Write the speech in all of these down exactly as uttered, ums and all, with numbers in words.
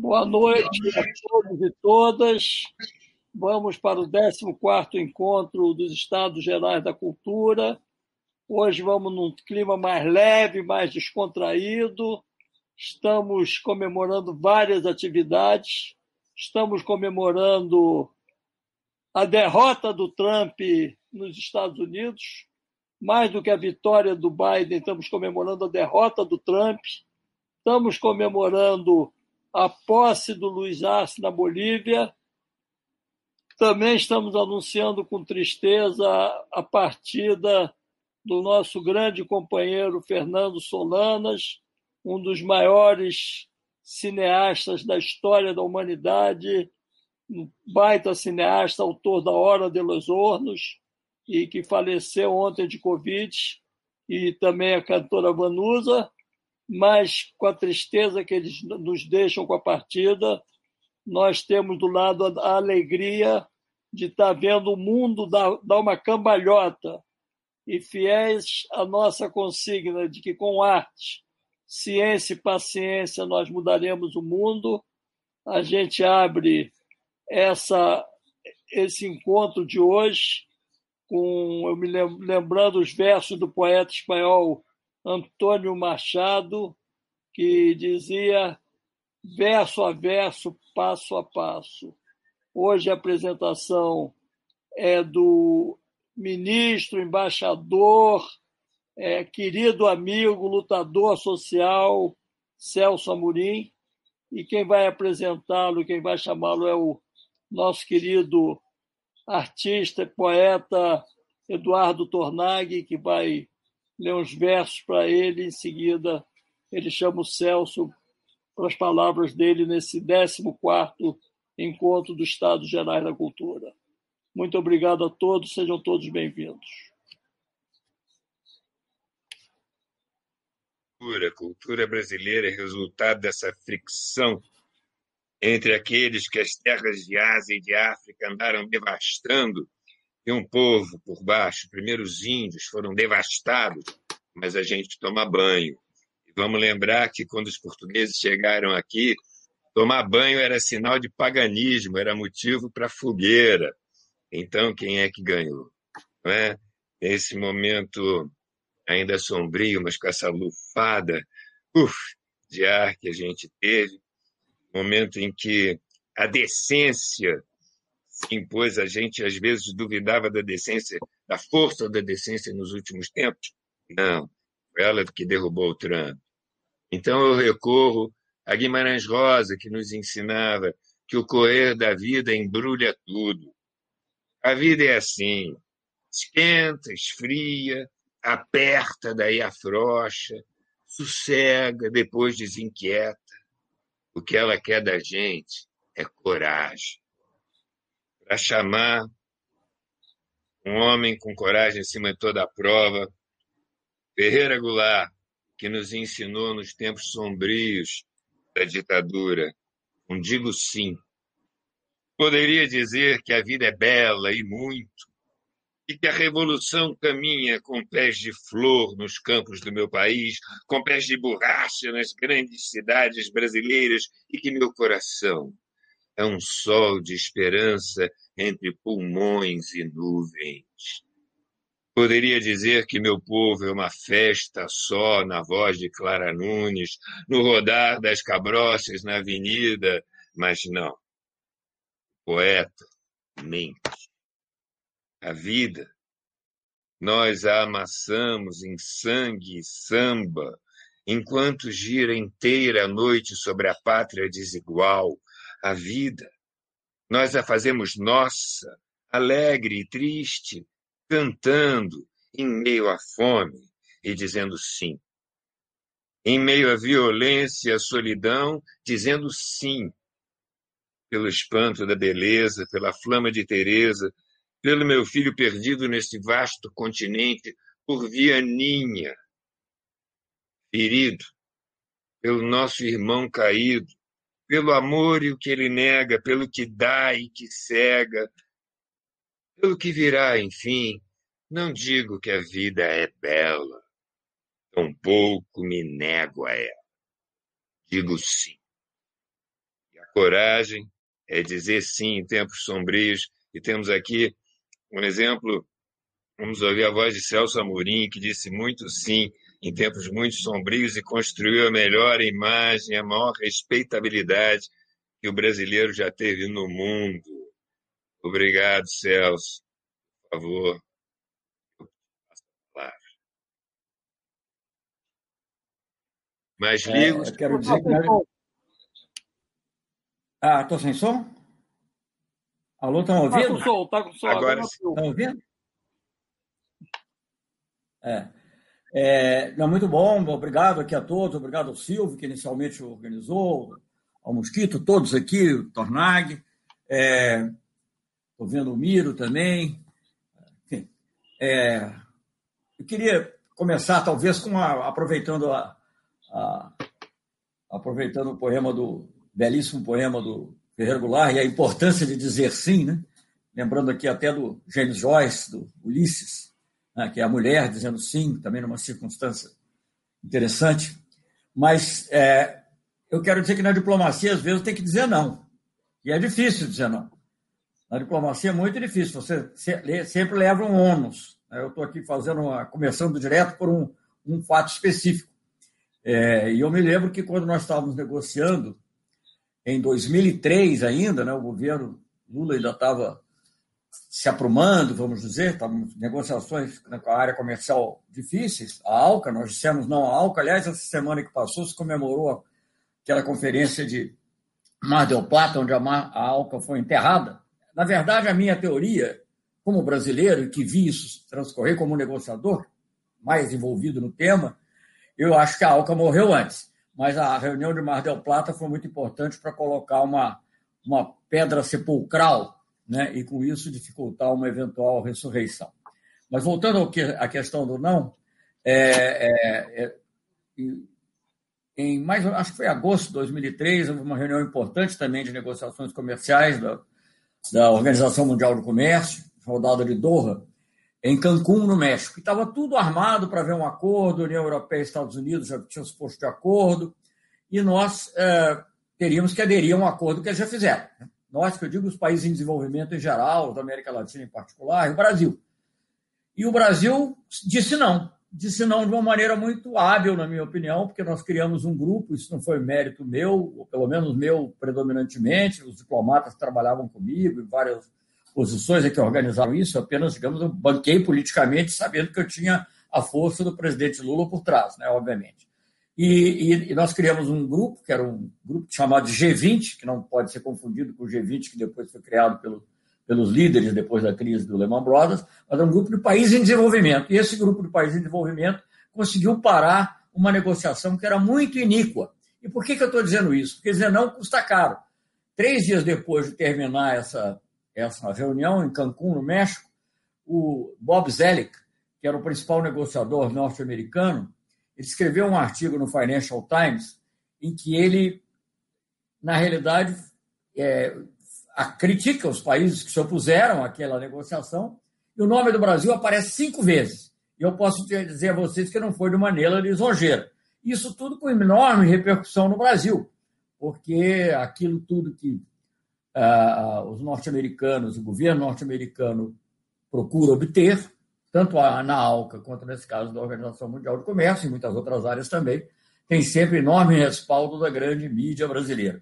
Boa noite a todos e todas. Vamos para o décimo quarto Encontro dos Estados Gerais da Cultura. Hoje vamos num clima mais leve, mais descontraído. Estamos comemorando várias atividades. Estamos comemorando a derrota do Trump nos Estados Unidos. Mais do que a vitória do Biden, estamos comemorando a derrota do Trump. Estamos comemorando a posse do Luiz Arce na Bolívia. Também estamos anunciando com tristeza a partida do nosso grande companheiro Fernando Solanas, um dos maiores cineastas da história da humanidade, um baita cineasta, autor da Hora de los Hornos, e que faleceu ontem de Covid, e também a cantora Vanusa. Mas com a tristeza que eles nos deixam com a partida, nós temos do lado a alegria de estar vendo o mundo dar, dar uma cambalhota, e fiéis à nossa consigna de que com arte, ciência e paciência nós mudaremos o mundo, a gente abre essa, esse encontro de hoje com, eu me lembrando os versos do poeta espanhol Antônio Machado, que dizia verso a verso, passo a passo. Hoje a apresentação é do ministro, embaixador, é, querido amigo, lutador social, Celso Amorim, e quem vai apresentá-lo, quem vai chamá-lo é o nosso querido artista e poeta Eduardo Tornaghi, que vai ler uns versos para ele, em seguida ele chama o Celso para as palavras dele nesse décimo quarto Encontro dos Estados Gerais da Cultura. Muito obrigado a todos, sejam todos bem-vindos. A cultura brasileira é resultado dessa fricção entre aqueles que as terras de Ásia e de África andaram devastando e um povo por baixo. Primeiro os índios foram devastados, mas a gente toma banho. E vamos lembrar que quando os portugueses chegaram aqui, tomar banho era sinal de paganismo, era motivo para fogueira. Então, quem é que ganhou? Não é? Nesse momento ainda sombrio, mas com essa lufada uf, de ar que a gente teve, momento em que a decência se impôs, a gente às vezes duvidava da decência, da força da decência nos últimos tempos. Não, foi ela que derrubou o Trump. Então eu recorro a Guimarães Rosa, que nos ensinava que o correr da vida embrulha tudo. A vida é assim, esquenta, esfria, aperta, daí afrouxa, sossega, depois desinquieta. O que ela quer da gente é coragem. Para chamar um homem com coragem acima de toda a prova, Ferreira Goulart, que nos ensinou nos tempos sombrios da ditadura, um digo sim. Poderia dizer que a vida é bela e muito, e que a revolução caminha com pés de flor nos campos do meu país, com pés de borracha nas grandes cidades brasileiras, e que meu coração é um sol de esperança entre pulmões e nuvens. Poderia dizer que meu povo é uma festa só na voz de Clara Nunes, no rodar das cabrochas na avenida, mas não. O poeta mente. A vida, nós a amassamos em sangue e samba, enquanto gira inteira a noite sobre a pátria desigual. A vida, nós a fazemos nossa, alegre e triste, cantando em meio à fome e dizendo sim. Em meio à violência e à solidão, dizendo sim. Pelo espanto da beleza, pela flama de Teresa, pelo meu filho perdido nesse vasto continente, por Vianinha, ferido, pelo nosso irmão caído, pelo amor e o que ele nega, pelo que dá e que cega, pelo que virá, enfim. Não digo que a vida é bela, tampouco me nego a ela. Digo sim. E coragem, é dizer sim em tempos sombrios. E temos aqui um exemplo, vamos ouvir a voz de Celso Amorim, que disse muito sim em tempos muito sombrios e construiu a melhor imagem, a maior respeitabilidade que o brasileiro já teve no mundo. Obrigado, Celso. Por favor. Mais ligo. É, eu quero dizer que... Ah, estou sem som? Alô, estão ouvindo? Está com som, está com som. Agora sim. Estão ouvindo? É. é. Não, muito bom, obrigado aqui a todos, obrigado ao Silvio, que inicialmente organizou, ao Mosquito, todos aqui, o Tornag, estou é, vendo o Miro também. Enfim, é, eu queria começar, talvez, com a, aproveitando, a, a, aproveitando o poema do belíssimo poema do Ferreira Goulart e a importância de dizer sim, né? Lembrando aqui até do James Joyce, do Ulisses, né? Que é a mulher dizendo sim, também numa circunstância interessante. Mas é, eu quero dizer que na diplomacia, às vezes, tem que dizer não. E é difícil dizer não. Na diplomacia é muito difícil, você sempre leva um ônus. Eu estou aqui fazendo uma, começando direto por um, um fato específico. É, e eu me lembro que quando nós estávamos negociando, em dois mil e três ainda, né, o governo Lula ainda estava se aprumando, vamos dizer, estávamos em negociações com a área comercial difíceis, a ALCA, nós dissemos não à ALCA. Aliás, essa semana que passou se comemorou aquela conferência de Mar del Plata, onde a, Mar, a ALCA foi enterrada. Na verdade, a minha teoria, como brasileiro, que vi isso transcorrer como negociador, mais envolvido no tema, eu acho que a ALCA morreu antes. Mas a reunião de Mar del Plata foi muito importante para colocar uma, uma pedra sepulcral, né, e, com isso, dificultar uma eventual ressurreição. Mas, voltando ao que, à questão do não, é, é, é, em mais, acho que foi em agosto de dois mil e três, houve uma reunião importante também de negociações comerciais da, da Organização Mundial do Comércio, rodada de Doha, em Cancún, no México. Estava tudo armado para ver um acordo, a União Europeia e Estados Unidos já tinham se posto de acordo, e nós é, teríamos que aderir a um acordo que eles já fizeram. Nós, que eu digo, os países em desenvolvimento em geral, da América Latina em particular, e o Brasil. E o Brasil disse não. Disse não de uma maneira muito hábil, na minha opinião, porque nós criamos um grupo, isso não foi mérito meu, ou pelo menos meu predominantemente, os diplomatas que trabalhavam comigo em várias posições é que organizaram isso, apenas, digamos, eu banquei politicamente, sabendo que eu tinha a força do presidente Lula por trás, né, obviamente. E, e, e nós criamos um grupo, que era um grupo chamado de G vinte, que não pode ser confundido com o G vinte, que depois foi criado pelo, pelos líderes depois da crise do Lehman Brothers, mas é um grupo de países em desenvolvimento. E esse grupo de países em desenvolvimento conseguiu parar uma negociação que era muito iníqua. E por que, que eu estou dizendo isso? Porque dizer não custa caro. Três dias depois de terminar essa essa reunião em Cancún, no México, o Bob Zoellick, que era o principal negociador norte-americano, ele escreveu um artigo no Financial Times em que ele, na realidade, é, critica os países que se opuseram àquela negociação, e o nome do Brasil aparece cinco vezes. E eu posso dizer a vocês que não foi de maneira lisonjeira. Isso tudo com enorme repercussão no Brasil, porque aquilo tudo que Uh, os norte-americanos, o governo norte-americano procura obter, tanto a, na ALCA quanto, nesse caso, da Organização Mundial do Comércio, e muitas outras áreas também, tem sempre enorme respaldo da grande mídia brasileira.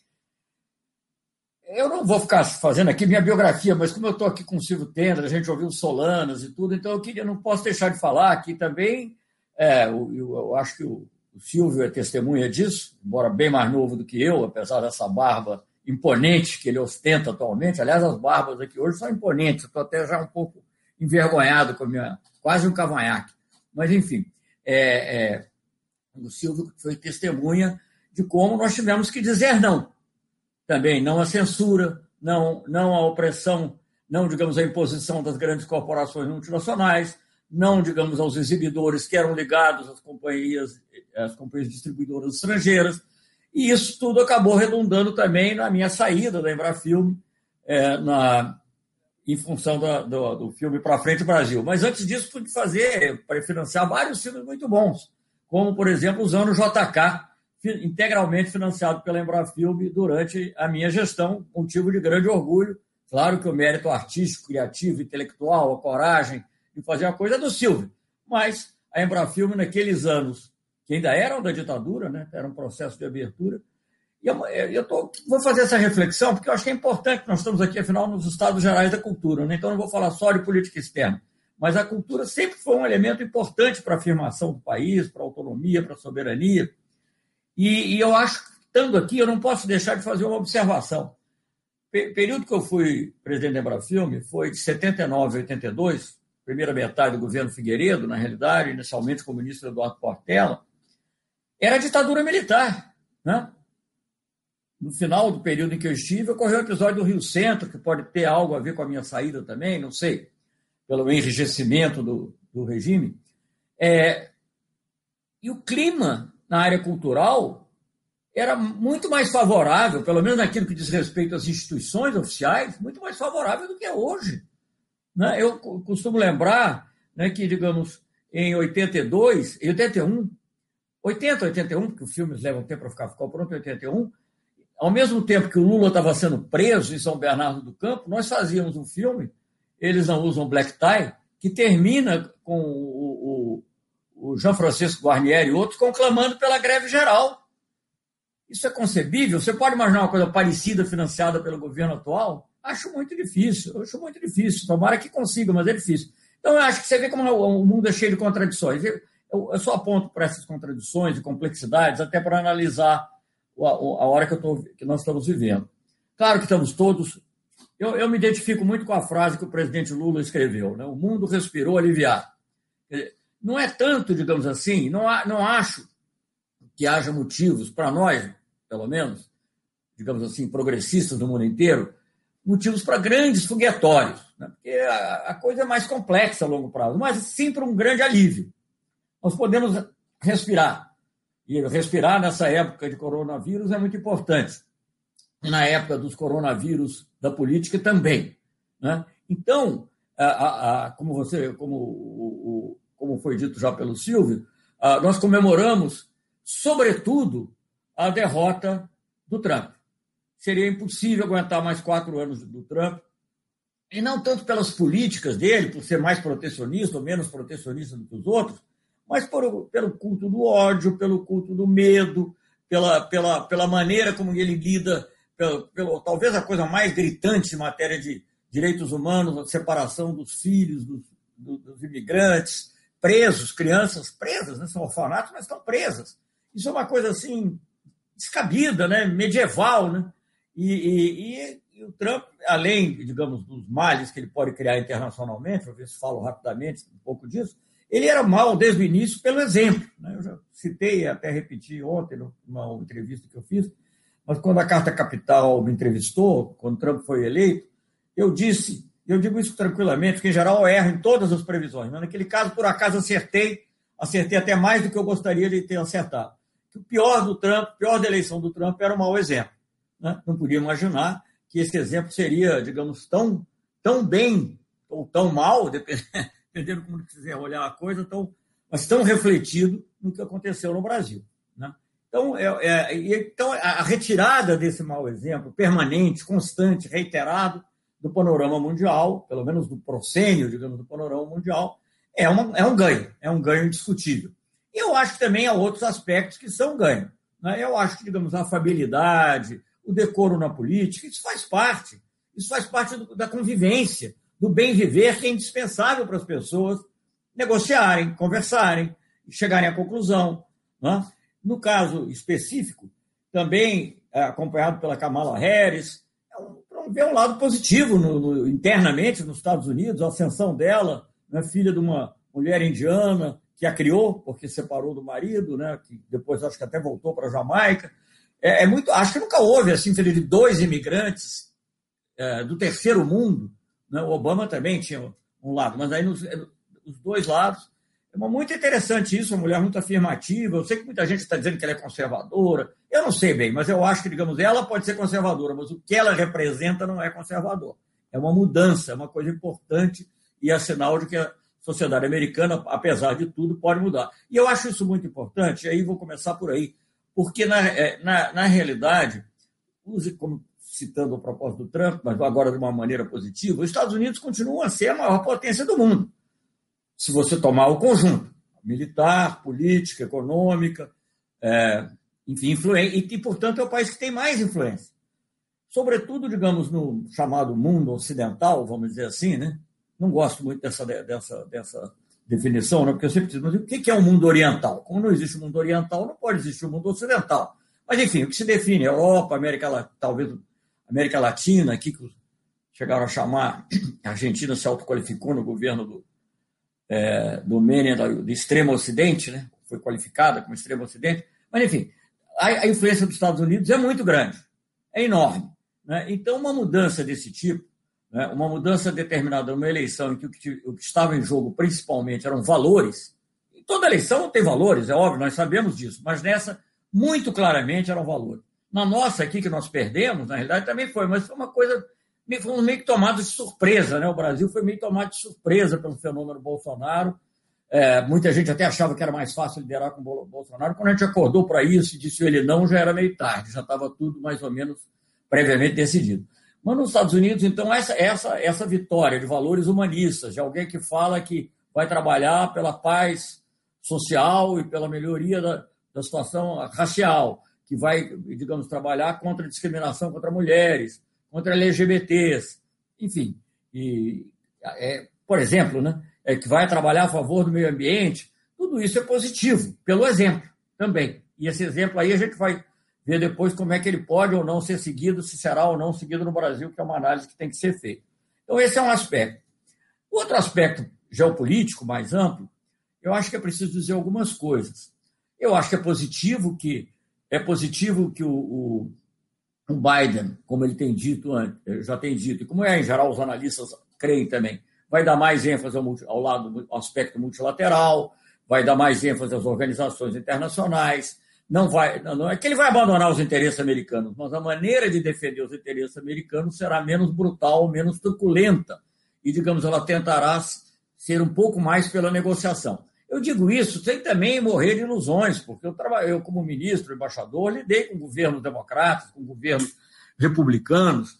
Eu não vou ficar fazendo aqui minha biografia, mas como eu estou aqui com o Silvio Tendler, a gente ouviu Solanas e tudo, então eu queria, não posso deixar de falar aqui também, é, eu, eu acho que o, o Silvio é testemunha disso, embora bem mais novo do que eu, apesar dessa barba imponente que ele ostenta atualmente. Aliás, as barbas aqui hoje são imponentes. Estou até já um pouco envergonhado com a minha... Quase um cavanhaque. Mas, enfim, é, é, o Silvio foi testemunha de como nós tivemos que dizer não. Também não à censura, não, não à opressão, não, digamos, à imposição das grandes corporações multinacionais, não, digamos, aos exibidores que eram ligados às companhias, às companhias distribuidoras estrangeiras. E isso tudo acabou redundando também na minha saída da Embrafilme, é, na, em função do, do, do filme Pra Frente Brasil. Mas antes disso, pude fazer, para financiar vários filmes muito bons, como, por exemplo, Os Anos J K, integralmente financiado pela Embrafilme durante a minha gestão, motivo de grande orgulho. Claro que o mérito artístico, criativo, intelectual, a coragem de fazer a coisa é do Silvio, mas a Embrafilme, naqueles anos, que ainda eram da ditadura, né, era um processo de abertura, e eu, eu tô, vou fazer essa reflexão, porque eu acho que é importante, nós estamos aqui, afinal, nos Estados Gerais da Cultura, né, então não vou falar só de política externa, mas a cultura sempre foi um elemento importante para a afirmação do país, para a autonomia, para a soberania, e, e eu acho que, estando aqui, eu não posso deixar de fazer uma observação. O período que eu fui presidente da Embrafilme foi de setenta e nove a oitenta e dois, primeira metade do governo Figueiredo, na realidade, inicialmente com o ministro Eduardo Portela, era a ditadura militar. Né? No final do período em que eu estive, ocorreu o episódio do Rio Centro, que pode ter algo a ver com a minha saída também, não sei, pelo enrijecimento do, do regime. É, e o clima na área cultural era muito mais favorável, pelo menos naquilo que diz respeito às instituições oficiais, muito mais favorável do que é hoje. Né? Eu costumo lembrar, né, que, digamos, em oitenta e dois, em oitenta e um, oitenta, oitenta e um, porque os filmes levam tempo para ficar, ficou pronto em oitenta e um, ao mesmo tempo que o Lula estava sendo preso em São Bernardo do Campo, nós fazíamos um filme, Eles Não Usam Black Tie, que termina com o, o, o Jean Francisco Guarnieri e outros conclamando pela greve geral. Isso é concebível? Você pode imaginar uma coisa parecida financiada pelo governo atual? Acho muito difícil, acho muito difícil. Tomara que consiga, mas é difícil. Então, eu acho que você vê como o mundo é cheio de contradições. Eu, eu só aponto para essas contradições e complexidades até para analisar a, a hora que, eu tô, que nós estamos vivendo. Claro que estamos todos... Eu, eu me identifico muito com a frase que o presidente Lula escreveu, né? O mundo respirou aliviado. Não é tanto, digamos assim, não, há, não acho que haja motivos para nós, pelo menos, digamos assim, progressistas do mundo inteiro, motivos para grandes foguetórios, né? Porque a, a coisa é mais complexa a longo prazo, mas sim para um grande alívio. Nós podemos respirar. E respirar nessa época de coronavírus é muito importante. E na época dos coronavírus da política também. Né? Então, a, a, a, como, você, como, o, o, como foi dito já pelo Silvio, a, nós comemoramos, sobretudo, a derrota do Trump. Seria impossível aguentar mais quatro anos do Trump, e não tanto pelas políticas dele, por ser mais protecionista ou menos protecionista do que os outros, mas por, pelo culto do ódio, pelo culto do medo, pela, pela, pela maneira como ele lida, pelo, pelo, talvez a coisa mais gritante em matéria de direitos humanos, a separação dos filhos, dos, dos imigrantes, presos, crianças presas, né? São orfanatos, mas estão presas. Isso é uma coisa assim, descabida, né? Medieval, né? E, e, e, e o Trump, além, digamos, dos males que ele pode criar internacionalmente, vou ver se falo rapidamente um pouco disso, ele era mal desde o início pelo exemplo. Né? Eu já citei, até repeti ontem, numa entrevista que eu fiz, mas quando a Carta Capital me entrevistou, quando Trump foi eleito, eu disse, eu digo isso tranquilamente, porque em geral eu erro em todas as previsões, mas naquele caso, por acaso, acertei, acertei até mais do que eu gostaria de ter acertado. Que o pior do Trump, o pior da eleição do Trump era um mau exemplo. Né? Não podia imaginar que esse exemplo seria, digamos, tão, tão bem ou tão mal, dependendo como quiser olhar a coisa, tão, mas tão refletido no que aconteceu no Brasil. Né? Então, é, é, então, a retirada desse mau exemplo, permanente, constante, reiterado, do panorama mundial, pelo menos do proscênio, digamos, do panorama mundial, é, uma, é um ganho, é um ganho indiscutível. E eu acho que também há outros aspectos que são ganho. Né? Eu acho que, digamos, a afabilidade, o decoro na política, isso faz parte. Isso faz parte do, da convivência, do bem viver, que é indispensável para as pessoas negociarem, conversarem, chegarem à conclusão. Né? No caso específico, também é, acompanhado pela Kamala Harris, é um, para ver um lado positivo no, no, internamente nos Estados Unidos, a ascensão dela, né, filha de uma mulher indiana que a criou, porque separou do marido, né, que depois acho que até voltou para a Jamaica. É, é muito, acho que nunca houve assim, de dois imigrantes é, do terceiro mundo. Né? O Obama também tinha um lado, mas aí nos, os dois lados. É muito interessante isso, uma mulher muito afirmativa. Eu sei que muita gente está dizendo que ela é conservadora. Eu não sei bem, mas eu acho que, digamos, ela pode ser conservadora, mas o que ela representa não é conservador. É uma mudança, é uma coisa importante e é sinal de que a sociedade americana, apesar de tudo, pode mudar. E eu acho isso muito importante, e aí vou começar por aí. porque, na, na, na realidade, como citando o propósito do Trump, mas agora de uma maneira positiva, os Estados Unidos continuam a ser a maior potência do mundo, se você tomar o conjunto, militar, política, econômica, é, enfim, influência, e, e, portanto, é o país que tem mais influência. Sobretudo, digamos, no chamado mundo ocidental, vamos dizer assim, né? Não gosto muito dessa, dessa, dessa definição, né? Porque eu sempre digo, mas o que é o mundo oriental? Como não existe o mundo oriental, não pode existir o mundo ocidental. Mas, enfim, o que se define, Europa, América, talvez América Latina, aqui que chegaram a chamar, a Argentina se autoqualificou no governo do, é, do Menem, do extremo ocidente, né? Foi qualificada como extremo ocidente, mas, enfim, a, a influência dos Estados Unidos é muito grande, é enorme, né? Então, uma mudança desse tipo, né? Uma mudança determinada numa eleição em que o, que o que estava em jogo principalmente eram valores, e toda eleição tem valores, é óbvio, nós sabemos disso, mas nessa, muito claramente, eram valores. Na nossa aqui, que nós perdemos, na realidade, também foi, mas foi uma coisa, fomos meio que tomados de surpresa, né? O Brasil foi meio tomado de surpresa pelo fenômeno Bolsonaro. É, muita gente até achava que era mais fácil liderar com o Bolsonaro. Quando a gente acordou para isso e disse ele não, já era meio tarde, já estava tudo mais ou menos previamente decidido. Mas nos Estados Unidos, então, essa, essa, essa vitória de valores humanistas, de alguém que fala que vai trabalhar pela paz social e pela melhoria da, da situação racial, que vai, digamos, trabalhar contra a discriminação contra mulheres, contra L G B Ts, enfim. E, é, por exemplo, né, é, que vai trabalhar a favor do meio ambiente, tudo isso é positivo, pelo exemplo também. E esse exemplo aí a gente vai ver depois como é que ele pode ou não ser seguido, se será ou não seguido no Brasil, que é uma análise que tem que ser feita. Então, esse é um aspecto. Outro aspecto geopolítico mais amplo, eu acho que é preciso dizer algumas coisas. Eu acho que é positivo que É positivo que o, o, o Biden, como ele tem dito antes, já tem dito, e como é, em geral os analistas creem também, vai dar mais ênfase ao, multi, ao lado ao aspecto multilateral, vai dar mais ênfase às organizações internacionais, não, vai, não é que ele vai abandonar os interesses americanos, mas a maneira de defender os interesses americanos será menos brutal, menos truculenta, e, digamos, ela tentará ser um pouco mais pela negociação. Eu digo isso sem também morrer de ilusões, porque eu, trabalhei, eu como ministro, embaixador, lidei com governos democratas, com governos republicanos,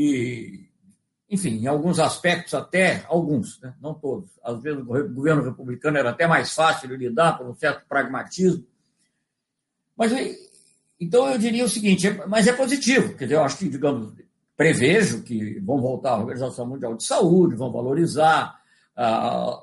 e, enfim, em alguns aspectos até, alguns, né? Não todos. Às vezes o governo republicano era até mais fácil de lidar por um certo pragmatismo. Mas, então eu diria o seguinte, mas é positivo, quer dizer, eu acho que, digamos, prevejo que vão voltar à Organização Mundial de Saúde, vão valorizar a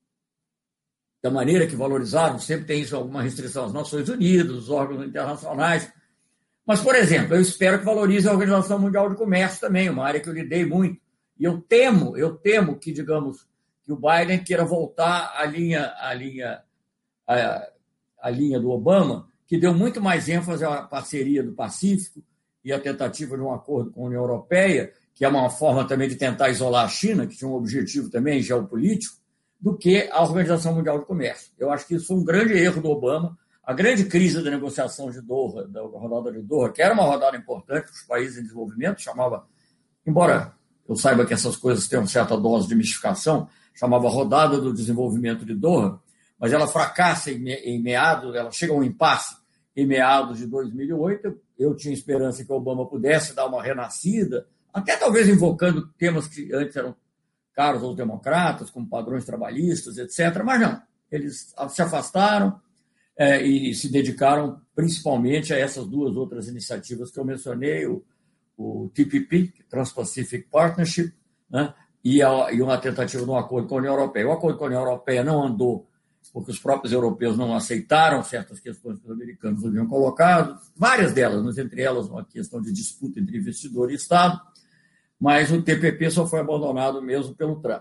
da maneira que valorizaram, sempre tem isso, alguma restrição às Nações Unidas, os órgãos internacionais. Mas, por exemplo, eu espero que valorize a Organização Mundial de Comércio também, uma área que eu lidei muito. E eu temo, eu temo que, digamos, que o Biden queira voltar à linha, à linha, à, à linha do Obama, que deu muito mais ênfase à parceria do Pacífico e à tentativa de um acordo com a União Europeia, que é uma forma também de tentar isolar a China, que tinha um objetivo também geopolítico, do que a Organização Mundial de Comércio. Eu acho que isso foi um grande erro do Obama. A grande crise da negociação de Doha, da rodada de Doha, que era uma rodada importante para os países em desenvolvimento, chamava, embora eu saiba que essas coisas têm uma certa dose de mistificação, chamava Rodada do Desenvolvimento de Doha, mas ela fracassa em, em meados, ela chega a um impasse em meados de dois mil e oito. Eu tinha esperança que o Obama pudesse dar uma renascida, até talvez invocando temas que antes eram caros aos democratas, como padrões trabalhistas, etcétera. Mas não, eles se afastaram é, e se dedicaram principalmente a essas duas outras iniciativas que eu mencionei, o, o T P P, Trans-Pacific Partnership, né, e, a, e uma tentativa de um acordo com a União Europeia. O acordo com a União Europeia não andou porque os próprios europeus não aceitaram certas questões que os americanos haviam colocado, várias delas, mas entre elas uma questão de disputa entre investidor e Estado, mas o T P P só foi abandonado mesmo pelo Trump.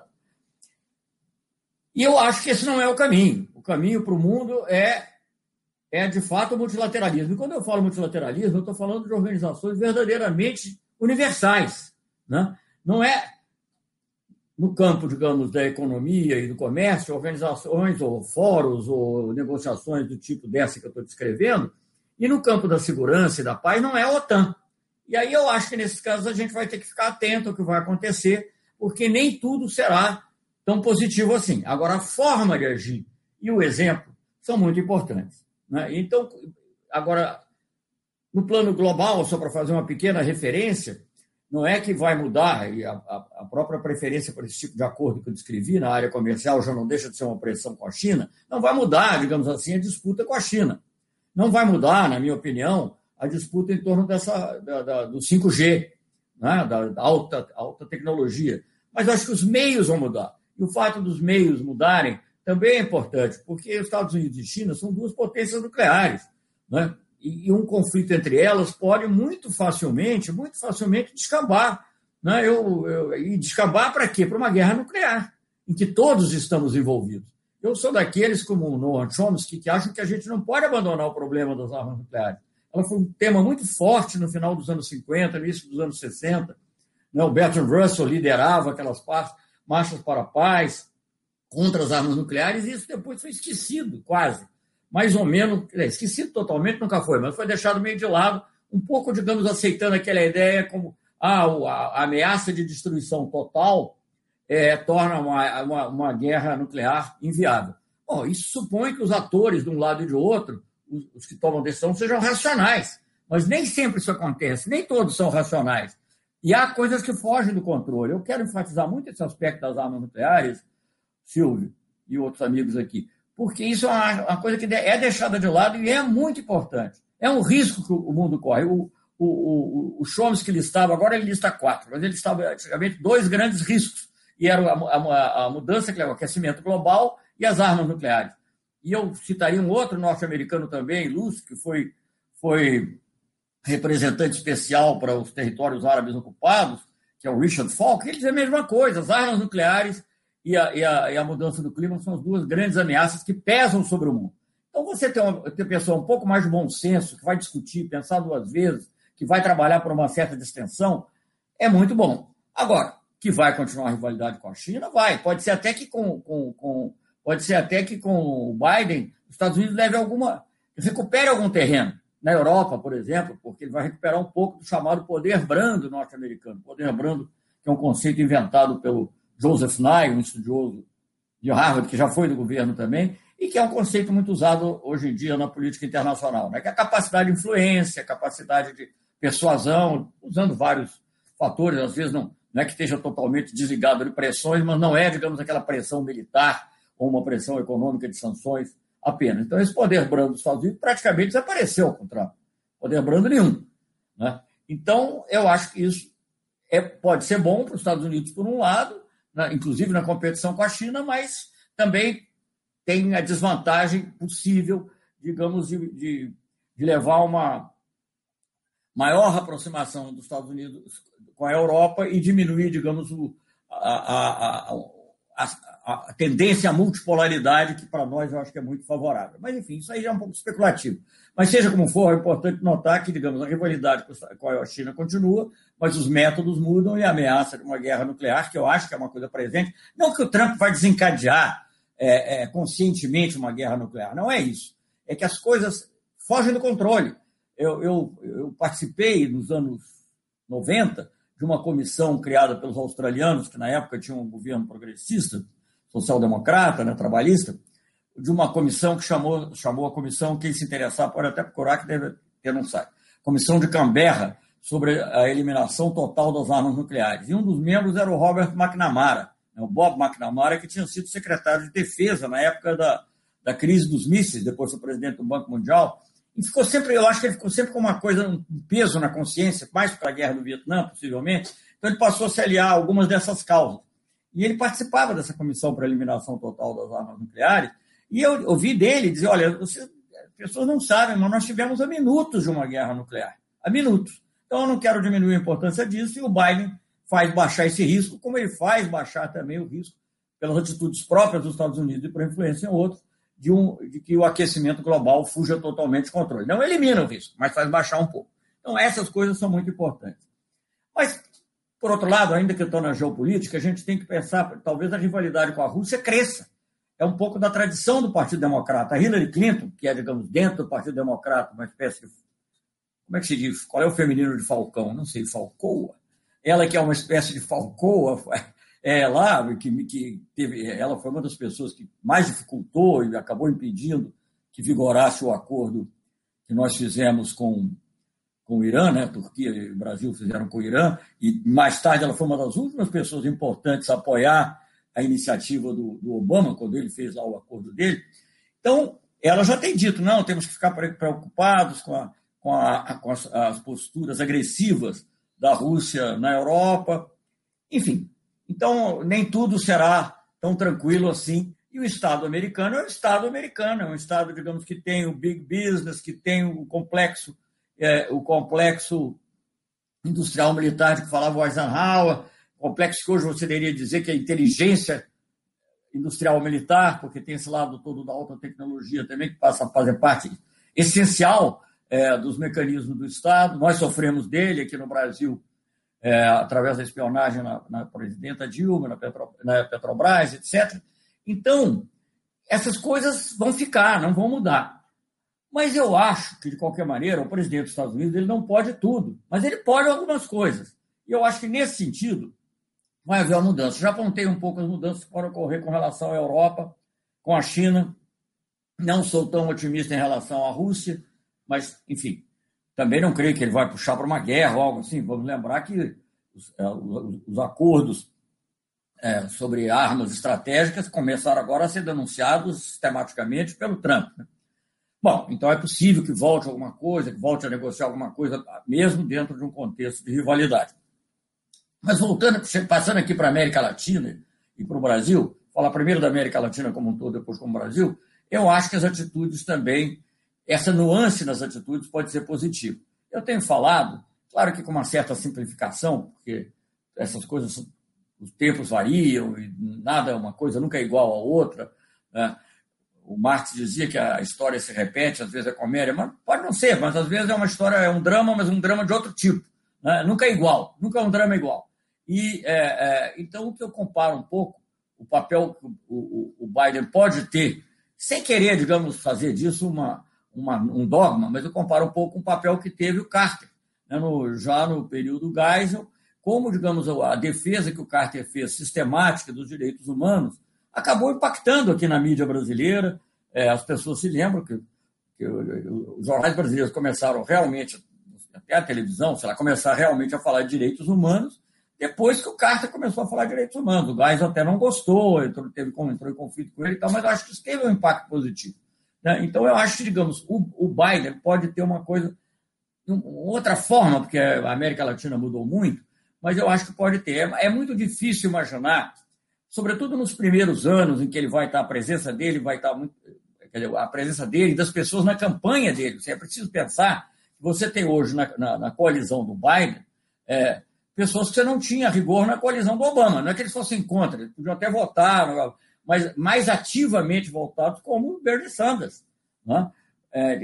E eu acho que esse não é o caminho. O caminho para o mundo é, é, de fato, o multilateralismo. E quando eu falo multilateralismo, eu estou falando de organizações verdadeiramente universais, né? Não é no campo, digamos, da economia e do comércio, organizações ou fóruns ou negociações do tipo dessa que eu estou descrevendo, e no campo da segurança e da paz não é a OTAN. E aí eu acho que, nesses casos, a gente vai ter que ficar atento ao que vai acontecer, porque nem tudo será tão positivo assim. Agora, a forma de agir e o exemplo são muito importantes, né? Então, agora, no plano global, só para fazer uma pequena referência, não é que vai mudar, e a, a própria preferência por esse tipo de acordo que eu descrevi na área comercial já não deixa de ser uma pressão com a China, não vai mudar, digamos assim, a disputa com a China. Não vai mudar, na minha opinião, a disputa em torno dessa, da, da, do cinco G, né, da, da alta, alta tecnologia. Mas acho que os meios vão mudar. E o fato dos meios mudarem também é importante, porque os Estados Unidos e China são duas potências nucleares, né? E um conflito entre elas pode muito facilmente, muito facilmente descambar. Né? Eu, eu, e descambar para quê? Para uma guerra nuclear, em que todos estamos envolvidos. Eu sou daqueles, como o Noam Chomsky, que acham que a gente não pode abandonar o problema das armas nucleares. Ela foi um tema muito forte no final dos anos cinquenta, no início dos anos sessenta. Né? O Bertrand Russell liderava aquelas marchas para a paz contra as armas nucleares, e isso depois foi esquecido, quase. Mais ou menos, esquecido totalmente, nunca foi, mas foi deixado meio de lado, um pouco, digamos, aceitando aquela ideia como ah, a ameaça de destruição total é, torna uma, uma, uma guerra nuclear inviável. Bom, isso supõe que os atores de um lado e de outro, os, os que tomam decisão, sejam racionais, mas nem sempre isso acontece, nem todos são racionais. E há coisas que fogem do controle. Eu quero enfatizar muito esse aspecto das armas nucleares, Silvio e outros amigos aqui, porque isso é uma, uma coisa que é deixada de lado e é muito importante. É um risco que o mundo corre. O, o, o, o Chomsky listava, agora ele lista quatro, mas ele listava antigamente dois grandes riscos, e eram a, a, a mudança, que é o aquecimento global, e as armas nucleares. E eu citaria um outro norte-americano também, Lúcio, que foi, foi representante especial para os territórios árabes ocupados, que é o Richard Falk, ele diz a mesma coisa, as armas nucleares E a, e, a, e a mudança do clima são as duas grandes ameaças que pesam sobre o mundo. Então, você ter uma ter pessoa um pouco mais de bom senso, que vai discutir, pensar duas vezes, que vai trabalhar por uma certa distensão, é muito bom. Agora, que vai continuar a rivalidade com a China, vai. Pode ser até que com, com, com, pode ser até que com o Biden, os Estados Unidos leve alguma, recupere algum terreno. Na Europa, por exemplo, porque ele vai recuperar um pouco do chamado poder brando norte-americano. Poder brando, que é um conceito inventado pelo Joseph Nye, um estudioso de Harvard, que já foi do governo também, e que é um conceito muito usado hoje em dia na política internacional, né? Que é a capacidade de influência, a capacidade de persuasão, usando vários fatores, às vezes não, não é que esteja totalmente desligado de pressões, mas não é, digamos, aquela pressão militar ou uma pressão econômica de sanções apenas. Então, esse poder brando dos Estados Unidos praticamente desapareceu com o Trump. Poder brando nenhum. Né? Então, eu acho que isso é, pode ser bom para os Estados Unidos, por um lado, inclusive na competição com a China, mas também tem a desvantagem possível, digamos, de, de, de levar uma maior aproximação dos Estados Unidos com a Europa e diminuir, digamos, o, a, a, a, a, a tendência à multipolaridade, que para nós eu acho que é muito favorável. Mas, enfim, isso aí já é um pouco especulativo. Mas, seja como for, é importante notar que, digamos, a rivalidade com a China continua, mas os métodos mudam e a ameaça de uma guerra nuclear, que eu acho que é uma coisa presente, não que o Trump vai desencadear é, é, conscientemente uma guerra nuclear, não é isso. É que as coisas fogem do controle. Eu, eu, eu participei, nos anos noventa, de uma comissão criada pelos australianos, que na época tinham um governo progressista, social-democrata, né, trabalhista, de uma comissão que chamou, chamou a comissão, quem se interessar pode até procurar, que deve ter no site, Comissão de Canberra, sobre a eliminação total das armas nucleares. E um dos membros era o Robert McNamara, né, o Bob McNamara, que tinha sido secretário de defesa na época da, da crise dos mísseis, depois foi presidente do Banco Mundial, e ficou sempre, eu acho que ele ficou sempre com uma coisa, um peso na consciência, mais para a guerra do Vietnã, possivelmente, então ele passou a se aliar a algumas dessas causas. E ele participava dessa comissão para a eliminação total das armas nucleares, e eu ouvi dele dizer, olha, você, as pessoas não sabem, mas nós tivemos a minutos de uma guerra nuclear, a minutos. Então eu não quero diminuir a importância disso, e o Biden faz baixar esse risco, como ele faz baixar também o risco, pelas atitudes próprias dos Estados Unidos e por influência em outros, de, um, de que o aquecimento global fuja totalmente de controle. Não elimina o risco, mas faz baixar um pouco. Então essas coisas são muito importantes. Mas, por outro lado, ainda que eu estou na geopolítica, a gente tem que pensar, talvez a rivalidade com a Rússia cresça. É um pouco da tradição do Partido Democrata. A Hillary Clinton, que é, digamos, dentro do Partido Democrata, uma espécie de... Como é que se diz? Qual é o feminino de Falcão? Não sei, Falcoa. Ela que é uma espécie de Falcoa, é lá, que, que teve, ela foi uma das pessoas que mais dificultou e acabou impedindo que vigorasse o acordo que nós fizemos com, com o Irã, né? A Turquia e o Brasil fizeram com o Irã, e mais tarde ela foi uma das últimas pessoas importantes a apoiar a iniciativa do, do Obama, quando ele fez lá o acordo dele. Então, ela já tem dito, não, temos que ficar preocupados com, a, com, a, com as, as posturas agressivas da Rússia na Europa. Enfim, então nem tudo será tão tranquilo assim. E o Estado americano é um Estado americano, é um Estado, digamos, que tem o big business, que tem o complexo, é, o complexo industrial militar de que falava o Eisenhower, complexo que hoje você deveria dizer que é a inteligência industrial militar, porque tem esse lado todo da alta tecnologia também, que passa a fazer parte essencial é, dos mecanismos do Estado. Nós sofremos dele aqui no Brasil, é, através da espionagem na, na presidenta Dilma, na, Petro, na Petrobras, etcétera. Então, essas coisas vão ficar, não vão mudar. Mas eu acho que, de qualquer maneira, o presidente dos Estados Unidos ele não pode tudo, mas ele pode algumas coisas. E eu acho que, nesse sentido, vai haver uma mudança. Já apontei um pouco as mudanças que podem ocorrer com relação à Europa, com a China. Não sou tão otimista em relação à Rússia, mas, enfim, também não creio que ele vai puxar para uma guerra ou algo assim. Vamos lembrar que os, os acordos é, sobre armas estratégicas começaram agora a ser denunciados sistematicamente pelo Trump, né? Bom, então é possível que volte alguma coisa, que volte a negociar alguma coisa, mesmo dentro de um contexto de rivalidade. Mas voltando, passando aqui para a América Latina e para o Brasil, falar primeiro da América Latina como um todo, depois como o Brasil, eu acho que as atitudes também, essa nuance nas atitudes pode ser positiva. Eu tenho falado, claro que com uma certa simplificação, porque essas coisas, os tempos variam e nada, uma coisa nunca é igual à outra, né? O Marx dizia que a história se repete, às vezes é comédia, mas pode não ser, mas às vezes é uma história, é um drama, mas um drama de outro tipo, né? Nunca é igual, nunca é um drama igual. E, é, é, então, o que eu comparo um pouco, o papel que o, o, o Biden pode ter, sem querer, digamos, fazer disso uma, uma, um dogma, mas eu comparo um pouco com o papel que teve o Carter, né, no, já no período Geisel, como, digamos, a defesa que o Carter fez, sistemática dos direitos humanos, acabou impactando aqui na mídia brasileira. É, as pessoas se lembram que, que os jornais brasileiros começaram realmente, até a televisão, sei lá, começaram realmente a falar de direitos humanos, depois que o Carter começou a falar de direitos humanos. O Geisel até não gostou, entrou, teve, entrou em conflito com ele e tal, mas eu acho que isso teve um impacto positivo, né? Então, eu acho que, digamos, o, o Biden pode ter uma coisa, uma outra forma, porque a América Latina mudou muito, mas eu acho que pode ter. É, é muito difícil imaginar, sobretudo nos primeiros anos em que ele vai estar, a presença dele vai estar muito, quer dizer, a presença dele e das pessoas na campanha dele. Você é preciso pensar que você tem hoje na, na, na coalizão do Biden é, pessoas que você não tinha rigor na coalizão do Obama. Não é que eles fossem contra, eles podiam até votar, mas mais ativamente votados, como o Bernie Sanders, né? É,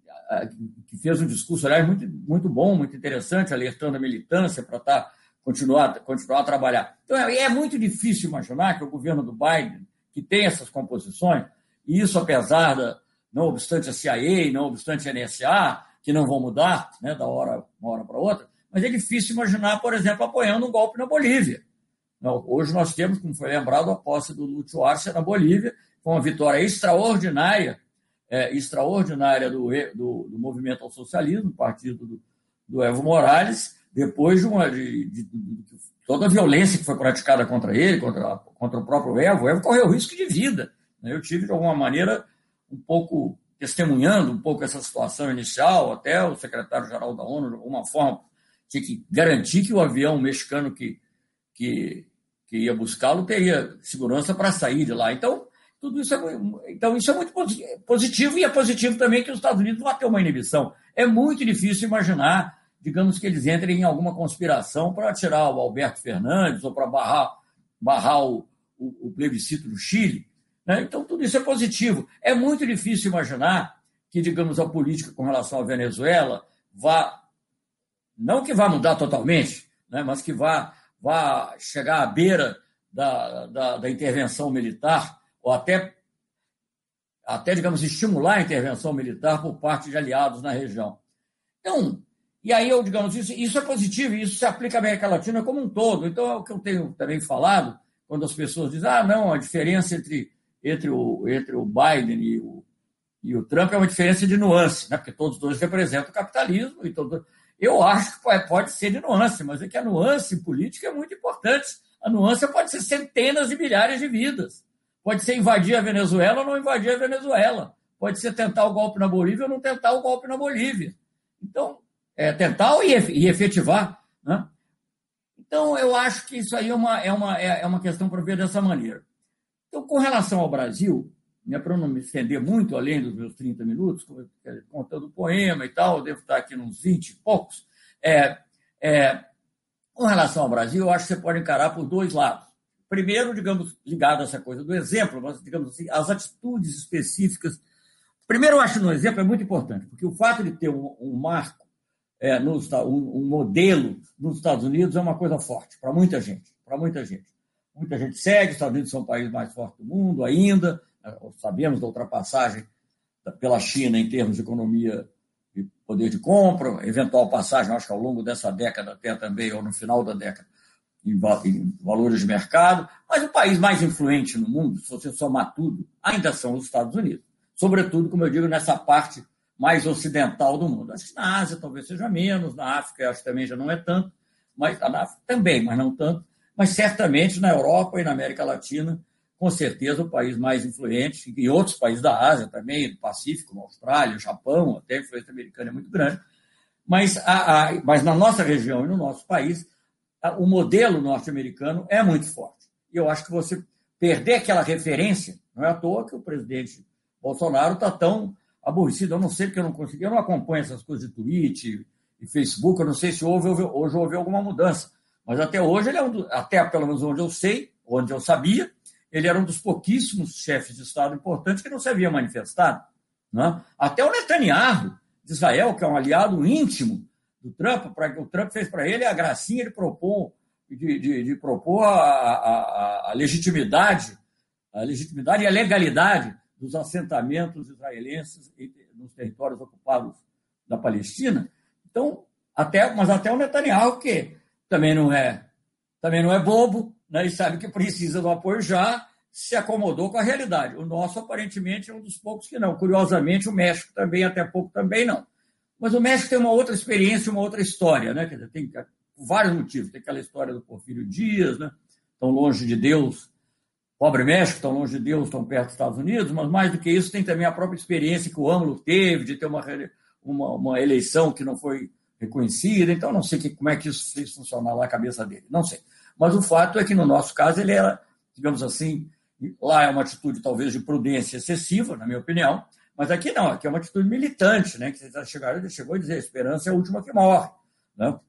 que fez um discurso, aliás, muito, muito bom, muito interessante, alertando a militância para estar Continuar, continuar a trabalhar. Então, é muito difícil imaginar que o governo do Biden, que tem essas composições, e isso apesar da, não obstante a C I A, não obstante a N S A, que não vão mudar, né, da hora, uma hora para outra, mas é difícil imaginar, por exemplo, apoiando um golpe na Bolívia. Não, hoje nós temos, como foi lembrado, a posse do Lúcio Arce na Bolívia, com uma vitória extraordinária, é, extraordinária do, do, do movimento ao socialismo, partido do, do Evo Morales, depois de, uma, de, de, de toda a violência que foi praticada contra ele, contra, contra o próprio Evo. O Evo correu risco de vida, né? Eu tive, de alguma maneira, um pouco testemunhando um pouco essa situação inicial, até o secretário-geral da ONU, de alguma forma, tinha que garantir que o avião mexicano que, que, que ia buscá-lo teria segurança para sair de lá. Então, tudo isso é, então, isso é muito positivo, e é positivo também que os Estados Unidos vão ter uma inibição. É muito difícil imaginar, digamos, que eles entrem em alguma conspiração para tirar o Alberto Fernandes ou para barrar, barrar o, o, o plebiscito do Chile, né? Então, tudo isso é positivo. É muito difícil imaginar que, digamos, a política com relação à Venezuela vá, não que vá mudar totalmente, né, mas que vá, vá chegar à beira da, da, da intervenção militar, ou até, até, digamos, estimular a intervenção militar por parte de aliados na região. Então, e aí, eu, digamos, isso, isso é positivo, e isso se aplica à América Latina como um todo. Então, é o que eu tenho também falado, quando as pessoas dizem, ah, não, a diferença entre, entre, o, entre o Biden e o, e o Trump é uma diferença de nuance, né? Porque todos dois representam o capitalismo, e, todo, Eu acho que pode ser de nuance, mas é que a nuance política é muito importante. A nuance pode ser centenas de milhares de vidas. Pode ser invadir a Venezuela ou não invadir a Venezuela. Pode ser tentar o golpe na Bolívia ou não tentar o golpe na Bolívia. Então, é, tentar e efetivar, né? Então, eu acho que isso aí é uma, é uma, é uma questão para ver dessa maneira. Então, com relação ao Brasil, né, para não me estender muito além dos meus trinta minutos, contando o poema e tal, eu devo estar aqui nos vinte e poucos. É, é, com relação ao Brasil, eu acho que você pode encarar por dois lados. Primeiro, digamos, ligado a essa coisa do exemplo, mas, digamos assim, as atitudes específicas. Primeiro, eu acho que no exemplo é muito importante, porque o fato de ter um, um marco, é, nos, um, um modelo nos Estados Unidos é uma coisa forte para muita gente, para muita gente. Muita gente segue, os Estados Unidos são o país mais forte do mundo ainda, sabemos da ultrapassagem pela China em termos de economia e poder de compra, eventual passagem, acho que ao longo dessa década até também, ou no final da década, em, em valores de mercado, mas o país mais influente no mundo, se você somar tudo, ainda são os Estados Unidos. Sobretudo, como eu digo, nessa parte mais ocidental do mundo. Acho que na Ásia talvez seja menos, na África acho que também já não é tanto, mas na África também, mas não tanto, mas certamente na Europa e na América Latina, com certeza o país mais influente, e outros países da Ásia também, do Pacífico, como a Austrália, o Japão, até a influência americana é muito grande, mas, a, a, mas na nossa região e no nosso país, a, o modelo norte-americano é muito forte. E eu acho que você perder aquela referência, não é à toa que o presidente Bolsonaro está tão aborrecido. Eu não sei porque eu não consegui, eu não acompanho essas coisas de Twitter e Facebook, eu não sei se houve, houve, hoje houve alguma mudança, mas até hoje ele é um do, até pelo menos onde eu sei, onde eu sabia, ele era um dos pouquíssimos chefes de Estado importantes que não se havia manifestado, né? Até o Netanyahu, de Israel, que é um aliado íntimo do Trump, pra, o Trump fez para ele a gracinha de propor, de, de, de propor a, a, a legitimidade, a legitimidade e a legalidade dos assentamentos israelenses nos territórios ocupados da Palestina. Então, até, mas até o Netanyahu, que também não é, também não é bobo, né, e sabe que precisa do apoio já, se acomodou com a realidade. O nosso, aparentemente, é um dos poucos que não. Curiosamente, o México também, até pouco, também não. Mas o México tem uma outra experiência, uma outra história, né? Quer dizer, tem por vários motivos. Tem aquela história do Porfírio Dias, né? Tão longe de Deus, pobre México, tão longe de Deus, tão perto dos Estados Unidos, mas mais do que isso, tem também a própria experiência que o AMLO teve de ter uma, uma, uma eleição que não foi reconhecida. Então, não sei que, como é que isso fez funcionar lá a cabeça dele, não sei. Mas o fato é que, no nosso caso, ele era, digamos assim, lá é uma atitude talvez de prudência excessiva, na minha opinião, mas aqui não, aqui é uma atitude militante, né? Que ele chegou a dizer, a esperança é a última que morre, né?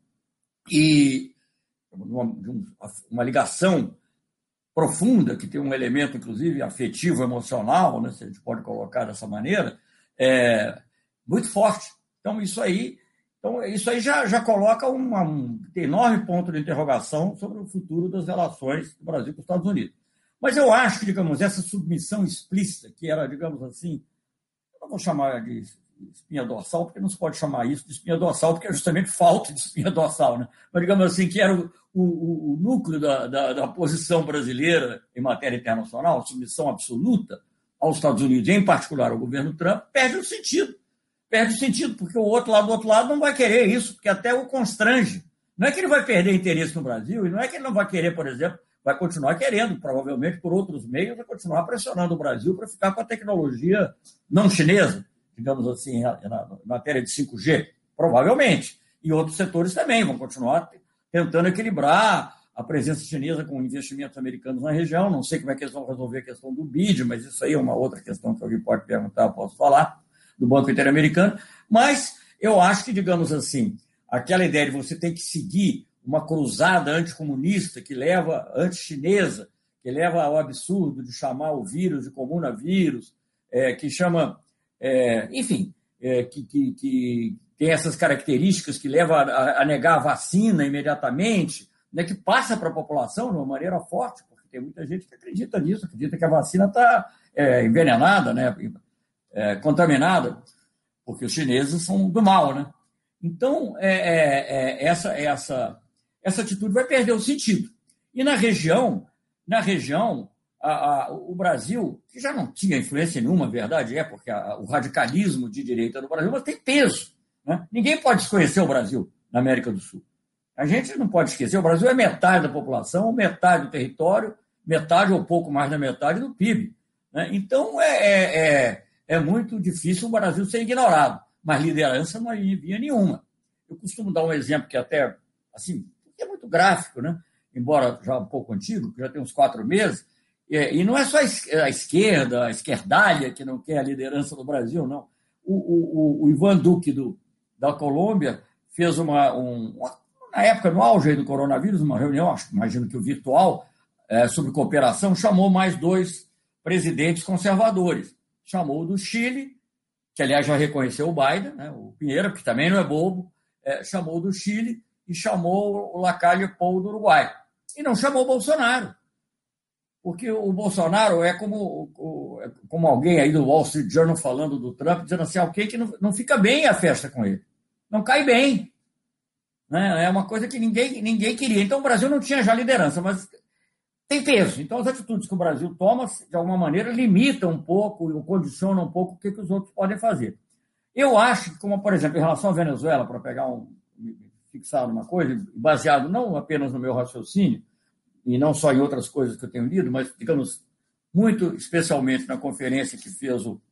E uma, uma ligação profunda, que tem um elemento, inclusive, afetivo, emocional, né? Se a gente pode colocar dessa maneira, é muito forte. Então, isso aí, então, isso aí já, já coloca uma, um enorme ponto de interrogação sobre o futuro das relações do Brasil com os Estados Unidos. Mas eu acho que, digamos, essa submissão explícita, que era, digamos assim, eu não vou chamar de espinha dorsal, porque não se pode chamar isso de espinha dorsal, porque é justamente falta de espinha dorsal, né? Mas, digamos assim, que era o, o, o núcleo da, da, da posição brasileira em matéria internacional, submissão absoluta aos Estados Unidos, e em particular ao governo Trump, perde o sentido. Perde o sentido, porque o outro lado do outro lado não vai querer isso, porque até o constrange. Não é que ele vai perder interesse no Brasil, e não é que ele não vai querer, por exemplo, vai continuar querendo, provavelmente por outros meios, vai continuar pressionando o Brasil para ficar com a tecnologia não chinesa, digamos assim, na matéria de cinco G, provavelmente. E outros setores também vão continuar tentando equilibrar a presença chinesa com investimentos americanos na região. Não sei como é que eles vão resolver a questão do B I D, mas isso aí é uma outra questão que alguém pode perguntar, eu posso falar, do Banco Interamericano. Mas eu acho que, digamos assim, aquela ideia de você ter que seguir uma cruzada anticomunista que leva, anti-chinesa, que leva ao absurdo de chamar o vírus de comunavírus, é, que chama, é, enfim, é, que, que, que tem essas características que leva a, a negar a vacina imediatamente, né, que passa para a população de uma maneira forte, porque tem muita gente que acredita nisso, acredita que a vacina está é, envenenada, né, é, contaminada, porque os chineses são do mal, né? Então, é, é, é, essa, essa, essa atitude vai perder o sentido. E na região, na região a, a, o Brasil, que já não tinha influência nenhuma, a verdade é, porque a, o radicalismo de direita no Brasil mas tem peso, né? Ninguém pode desconhecer o Brasil. na América do Sul. A gente não pode esquecer, o Brasil é metade da população, metade do território, metade ou pouco mais da metade do P I B. Né? Então, é, é, é, é muito difícil o Brasil ser ignorado, mas liderança não havia nenhuma. Eu costumo dar um exemplo que até, assim, é muito gráfico, né? Embora já um pouco antigo, que já tem uns quatro meses, e não é só a esquerda, a esquerdalha que não quer a liderança do Brasil, não. O, o, o Ivan Duque do, da Colômbia fez uma, um, na época, no auge do coronavírus, uma reunião, acho, imagino que o virtual, é, sobre cooperação, chamou mais dois presidentes conservadores. Chamou o do Chile, que aliás já reconheceu o Biden, né, o Pinheiro, que também não é bobo, é, chamou o do Chile e chamou o Lacalle Pou do Uruguai. E não chamou o Bolsonaro. Porque o Bolsonaro é como, como alguém aí do Wall Street Journal falando do Trump, dizendo assim, alguém que não, não fica bem a festa com ele. Não cai bem. Né? É uma coisa que ninguém, ninguém queria. Então o Brasil não tinha já liderança, mas tem peso. Então as atitudes que o Brasil toma, de alguma maneira, limitam um pouco, ou condicionam um pouco o que, que os outros podem fazer. Eu acho que, como, por exemplo, em relação à Venezuela, para pegar um, fixar numa coisa, baseado não apenas no meu raciocínio, e não só em outras coisas que eu tenho lido, mas, digamos, muito especialmente na conferência que fez o,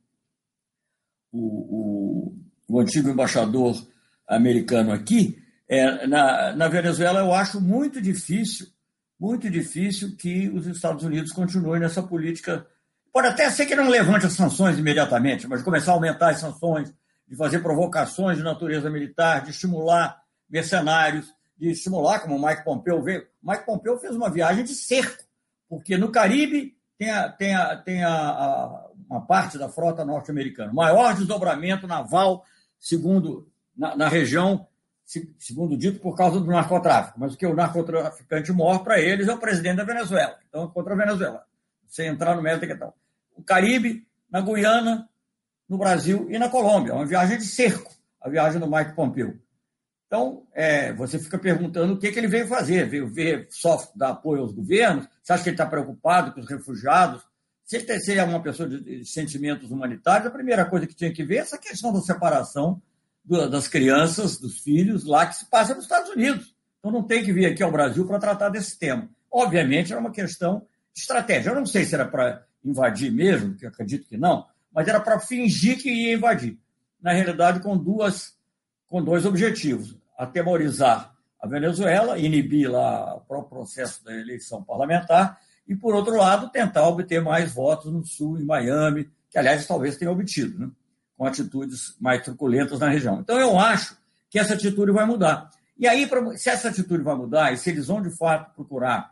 o, o, o antigo embaixador americano aqui, é, na, na Venezuela eu acho muito difícil, muito difícil que os Estados Unidos continuem nessa política. Pode até ser que não levante as sanções imediatamente, mas começar a aumentar as sanções, de fazer provocações de natureza militar, de estimular mercenários, de estimular, como o Mike Pompeo veio. O Mike Pompeo fez uma viagem de cerco, porque no Caribe tem, a, tem, a, tem a, a, uma parte da frota norte-americana, o maior desdobramento naval, segundo, na, na região, segundo dito, por causa do narcotráfico. Mas o que o narcotraficante maior para eles é o presidente da Venezuela. Então, é contra a Venezuela. Sem entrar no mérito que tal. O Caribe, na Guiana, no Brasil e na Colômbia. É uma viagem de cerco, a viagem do Mike Pompeo. Então, é, você fica perguntando o que, que ele veio fazer. Veio ver só dar apoio aos governos? Você acha que ele está preocupado com os refugiados? Se ele, se ele é uma pessoa de, de sentimentos humanitários, a primeira coisa que tinha que ver é essa questão da separação do, das crianças, dos filhos, lá que se passa nos Estados Unidos. Então, não tem que vir aqui ao Brasil para tratar desse tema. Obviamente, era uma questão de estratégia. Eu não sei se era para invadir mesmo, que eu acredito que não, mas era para fingir que ia invadir. Na realidade, com duas... com dois objetivos: atemorizar a Venezuela, inibir lá o próprio processo da eleição parlamentar e, por outro lado, tentar obter mais votos no Sul, em Miami, que, aliás, talvez tenha obtido, né? Com atitudes mais truculentas na região. Então, eu acho que essa atitude vai mudar. E aí, se essa atitude vai mudar, e se eles vão, de fato, procurar,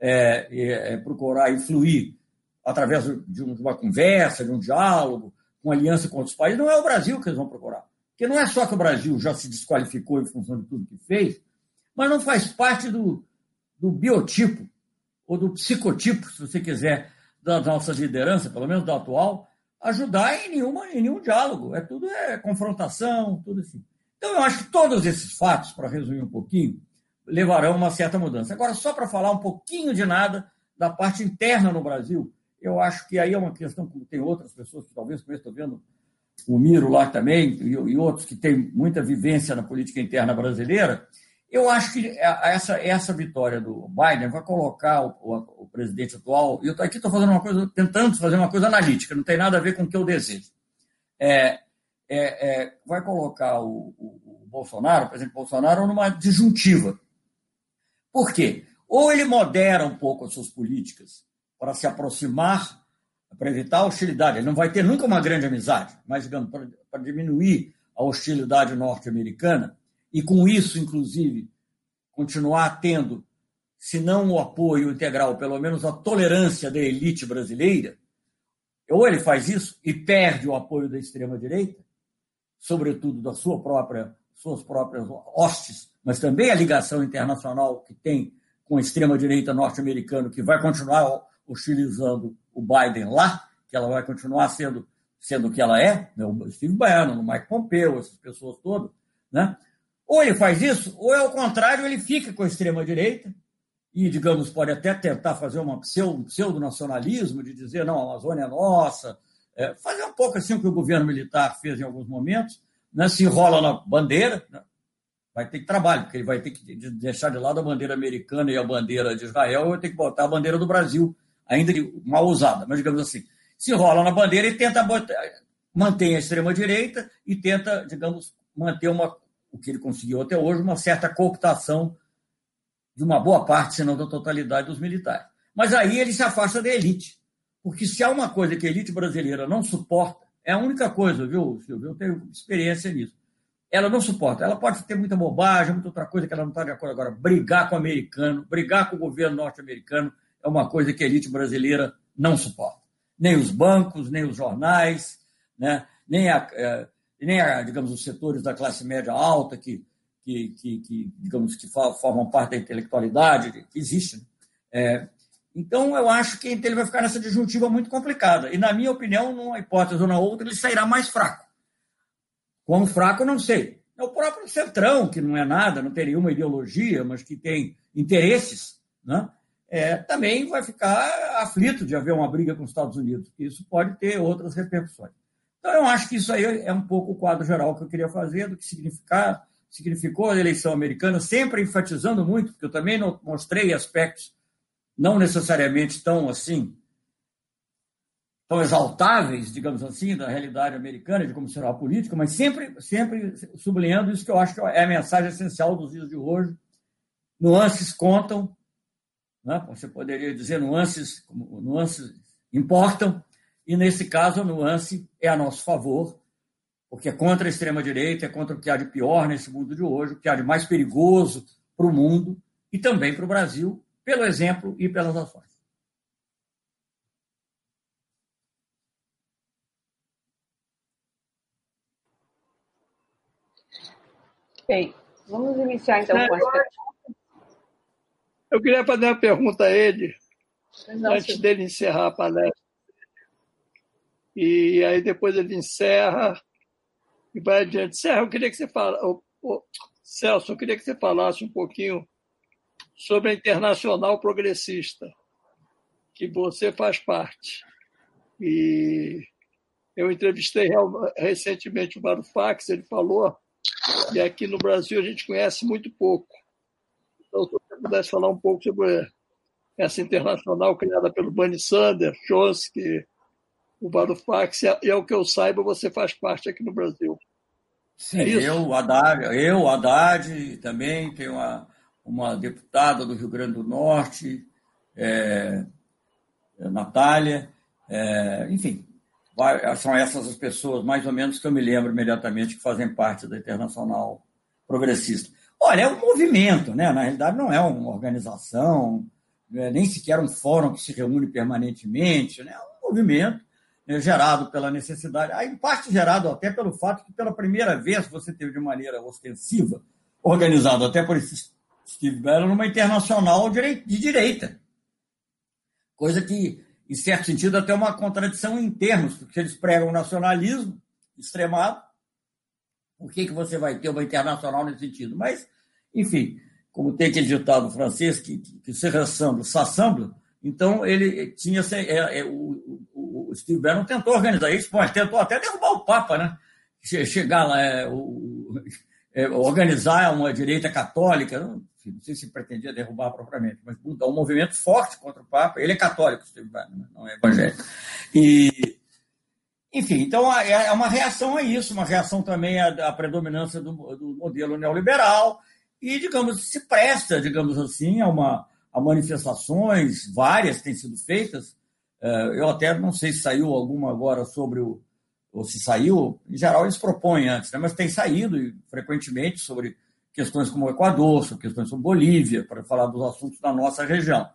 é, é, procurar influir através de uma conversa, de um diálogo, com aliança com outros países, não é o Brasil que eles vão procurar. Porque não é só que o Brasil já se desqualificou em função de tudo que fez, mas não faz parte do, do biotipo, ou do psicotipo, se você quiser, da nossa liderança, pelo menos da atual, ajudar em, nenhuma, em nenhum diálogo. É tudo é confrontação, tudo assim. Então, eu acho que todos esses fatos, para resumir um pouquinho, levarão a uma certa mudança. Agora, só para falar um pouquinho de nada da parte interna no Brasil, eu acho que aí é uma questão que tem outras pessoas que talvez com isso estou vendo, o Miro lá também, e outros que têm muita vivência na política interna brasileira. Eu acho que essa, essa vitória do Biden vai colocar o, o, o presidente atual, e eu aqui estou fazendo uma coisa, tentando fazer uma coisa analítica, não tem nada a ver com o que eu desejo. É, é, é, vai colocar o, o, o Bolsonaro, o presidente Bolsonaro, numa disjuntiva. Por quê? Ou ele modera um pouco as suas políticas para se aproximar, para evitar a hostilidade. Ele não vai ter nunca uma grande amizade, mas, digamos, para, para diminuir a hostilidade norte-americana e, com isso, inclusive, continuar tendo, se não o apoio integral, pelo menos a tolerância da elite brasileira. Ou ele faz isso e perde o apoio da extrema-direita, sobretudo das sua própria, suas próprias hostes, mas também a ligação internacional que tem com a extrema-direita norte-americana, que vai continuar hostilizando o Biden lá, que ela vai continuar sendo, sendo o que ela é, né? O Steve Bannon, o Mike Pompeo, essas pessoas todas, né? Ou ele faz isso, ou é o contrário, ele fica com a extrema-direita e, digamos, pode até tentar fazer uma pseudo, um pseudo-nacionalismo, de dizer, não, a Amazônia é nossa, é, fazer um pouco assim o que o governo militar fez em alguns momentos, né? Se enrola na bandeira, né? vai ter que trabalho, porque ele vai ter que deixar de lado a bandeira americana e a bandeira de Israel, e vai ter que botar a bandeira do Brasil, ainda que mal usada, mas digamos assim, se enrola na bandeira e tenta botar, mantém a extrema-direita e tenta, digamos, manter uma, o que ele conseguiu até hoje, uma certa cooptação de uma boa parte, se não da totalidade, dos militares. Mas aí ele se afasta da elite, porque se há uma coisa que a elite brasileira não suporta, é a única coisa, viu, Silvio? Eu tenho experiência nisso. Ela não suporta. Ela pode ter muita bobagem, muita outra coisa que ela não está de acordo agora. Brigar com o americano, brigar com o governo norte-americano é uma coisa que a elite brasileira não suporta. Nem os bancos, nem os jornais, né? nem, a, nem a, digamos, os setores da classe média alta que, que, que, que digamos, que formam parte da intelectualidade, que existe. Né? É, então, eu acho que ele vai ficar nessa disjuntiva muito complicada. E, na minha opinião, numa hipótese ou na outra, ele sairá mais fraco. Quão fraco, não sei. É o próprio Centrão, que não é nada, não tem nenhuma ideologia, mas que tem interesses, né? É, também vai ficar aflito de haver uma briga com os Estados Unidos. Isso pode ter outras repercussões. Então, eu acho que isso aí é um pouco o quadro geral que eu queria fazer, do que significar, significou a eleição americana, sempre enfatizando muito, porque eu também mostrei aspectos não necessariamente tão assim, tão exaltáveis, digamos assim, da realidade americana, de como será a política, mas sempre, sempre sublinhando isso que eu acho que é a mensagem essencial dos dias de hoje. Nuances contam, né? Você poderia dizer nuances, nuances importam, e nesse caso a nuance é a nosso favor, porque é contra a extrema-direita, é contra o que há de pior nesse mundo de hoje, o que há de mais perigoso para o mundo e também para o Brasil, pelo exemplo e pelas ações. Ok, vamos iniciar então com as perguntas. Eu queria fazer uma pergunta a ele, Não, antes sim. dele encerrar a palestra. E aí depois ele encerra e vai adiante. Serra, eu queria que você falasse, oh, oh, Celso, eu queria que você falasse um pouquinho sobre a Internacional Progressista, que você faz parte. E eu entrevistei recentemente o Varoufakis, ele falou que aqui no Brasil a gente conhece muito pouco. Então, se você pudesse falar um pouco sobre essa internacional criada pelo Bernie Sanders, Chomsky, o Varoufakis, e ao que eu saiba, você faz parte aqui no Brasil. Sim, é eu, Haddad, eu, Haddad, também tenho uma, uma deputada do Rio Grande do Norte, é, Natália, é, enfim, são essas as pessoas, mais ou menos, que eu me lembro imediatamente que fazem parte da Internacional Progressista. Olha, é um movimento, né? Na realidade não é uma organização, nem sequer um fórum que se reúne permanentemente, né? É um movimento, né, gerado pela necessidade, em parte gerado até pelo fato que pela primeira vez você teve de maneira ostensiva, organizado até por esse Steve Bannon, numa internacional de direita. Coisa que, em certo sentido, até uma contradição em termos, porque eles pregam o nacionalismo extremado. Por que, que você vai ter uma internacional nesse sentido? Mas, enfim, como tem aquele ditado francês que, que, que se ressemble, s'assemble, então ele tinha. É, é, o, o, o Steve Bannon tentou organizar isso, mas tentou até derrubar o Papa, né? Chegar lá, é, o, é, organizar uma direita católica, não, não sei se pretendia derrubar propriamente, mas um movimento forte contra o Papa. Ele é católico, Steve Bannon, não é evangélico. E. Enfim, então é uma reação a isso, uma reação também à, à predominância do, do modelo neoliberal e, digamos, se presta, digamos assim, a, uma, a manifestações, várias têm sido feitas. Eu até não sei se saiu alguma agora sobre o... ou se saiu, em geral eles propõem antes, né? Mas tem saído frequentemente sobre questões como o Equador, sobre questões como Bolívia, para falar dos assuntos da nossa região.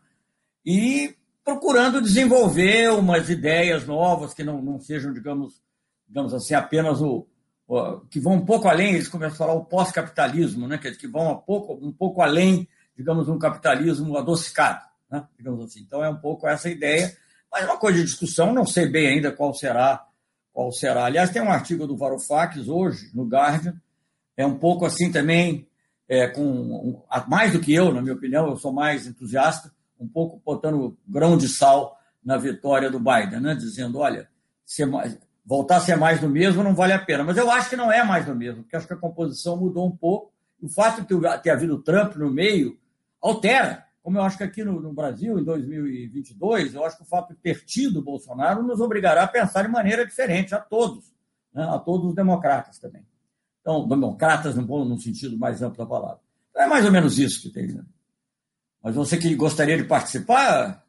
E procurando desenvolver umas ideias novas que não, não sejam, digamos, digamos assim, apenas o, o... que vão um pouco além, eles começam a falar o pós-capitalismo, né? Que vão um pouco, um pouco além, digamos, um capitalismo adocicado, né? Digamos assim. Então é um pouco essa ideia, mas é uma coisa de discussão, não sei bem ainda qual será, qual será. Aliás, tem um artigo do Varoufakis hoje, no Guardian, é um pouco assim também, é, com um, mais do que eu, na minha opinião, eu sou mais entusiasta, um pouco botando grão de sal na vitória do Biden, né? Dizendo, olha, ser mais, voltar a ser mais do mesmo não vale a pena. Mas eu acho que não é mais do mesmo, porque acho que a composição mudou um pouco O fato de ter havido Trump no meio altera, como eu acho que aqui no, no Brasil, em dois mil e vinte e dois, eu acho que o fato de ter tido o Bolsonaro nos obrigará a pensar de maneira diferente a todos, né? A todos os democratas também. Então, democratas no, no sentido mais amplo da palavra. Então, é mais ou menos isso que tem, né? Mas você que gostaria de participar...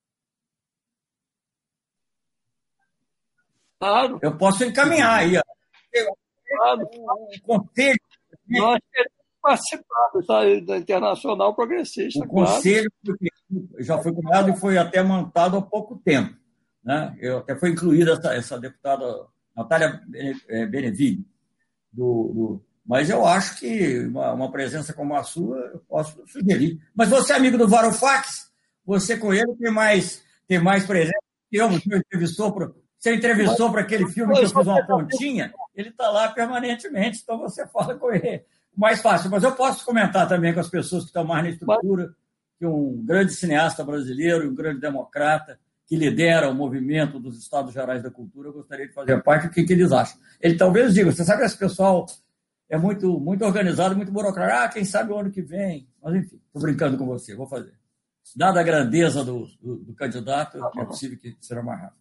Claro. Eu posso encaminhar aí. Claro. O conselho... Nós queremos participar da Internacional Progressista. O conselho claro. já foi criado e foi até montado há pouco tempo, né? Eu, até foi incluída essa, essa deputada Natália Beneville. Do, do, mas eu acho que uma, uma presença como a sua eu posso sugerir. Mas você é amigo do Varoufakis? Você com ele tem mais, tem mais presença que eu. Você entrevistou para você entrevistou para aquele filme que eu fiz uma pontinha? Ele está lá permanentemente, então você fala com ele. Mais fácil, mas eu posso comentar também com as pessoas que estão mais na estrutura, que um grande cineasta brasileiro, um grande democrata, que lidera o movimento dos Estados Gerais da Cultura, eu gostaria de fazer parte. O que, que eles acham? Ele talvez diga, você sabe que esse pessoal é muito, muito organizado, muito burocrático, ah, quem sabe o ano que vem, mas enfim, estou brincando com você, vou fazer. Dada a grandeza do, do, do candidato, é possível que será mais rápido.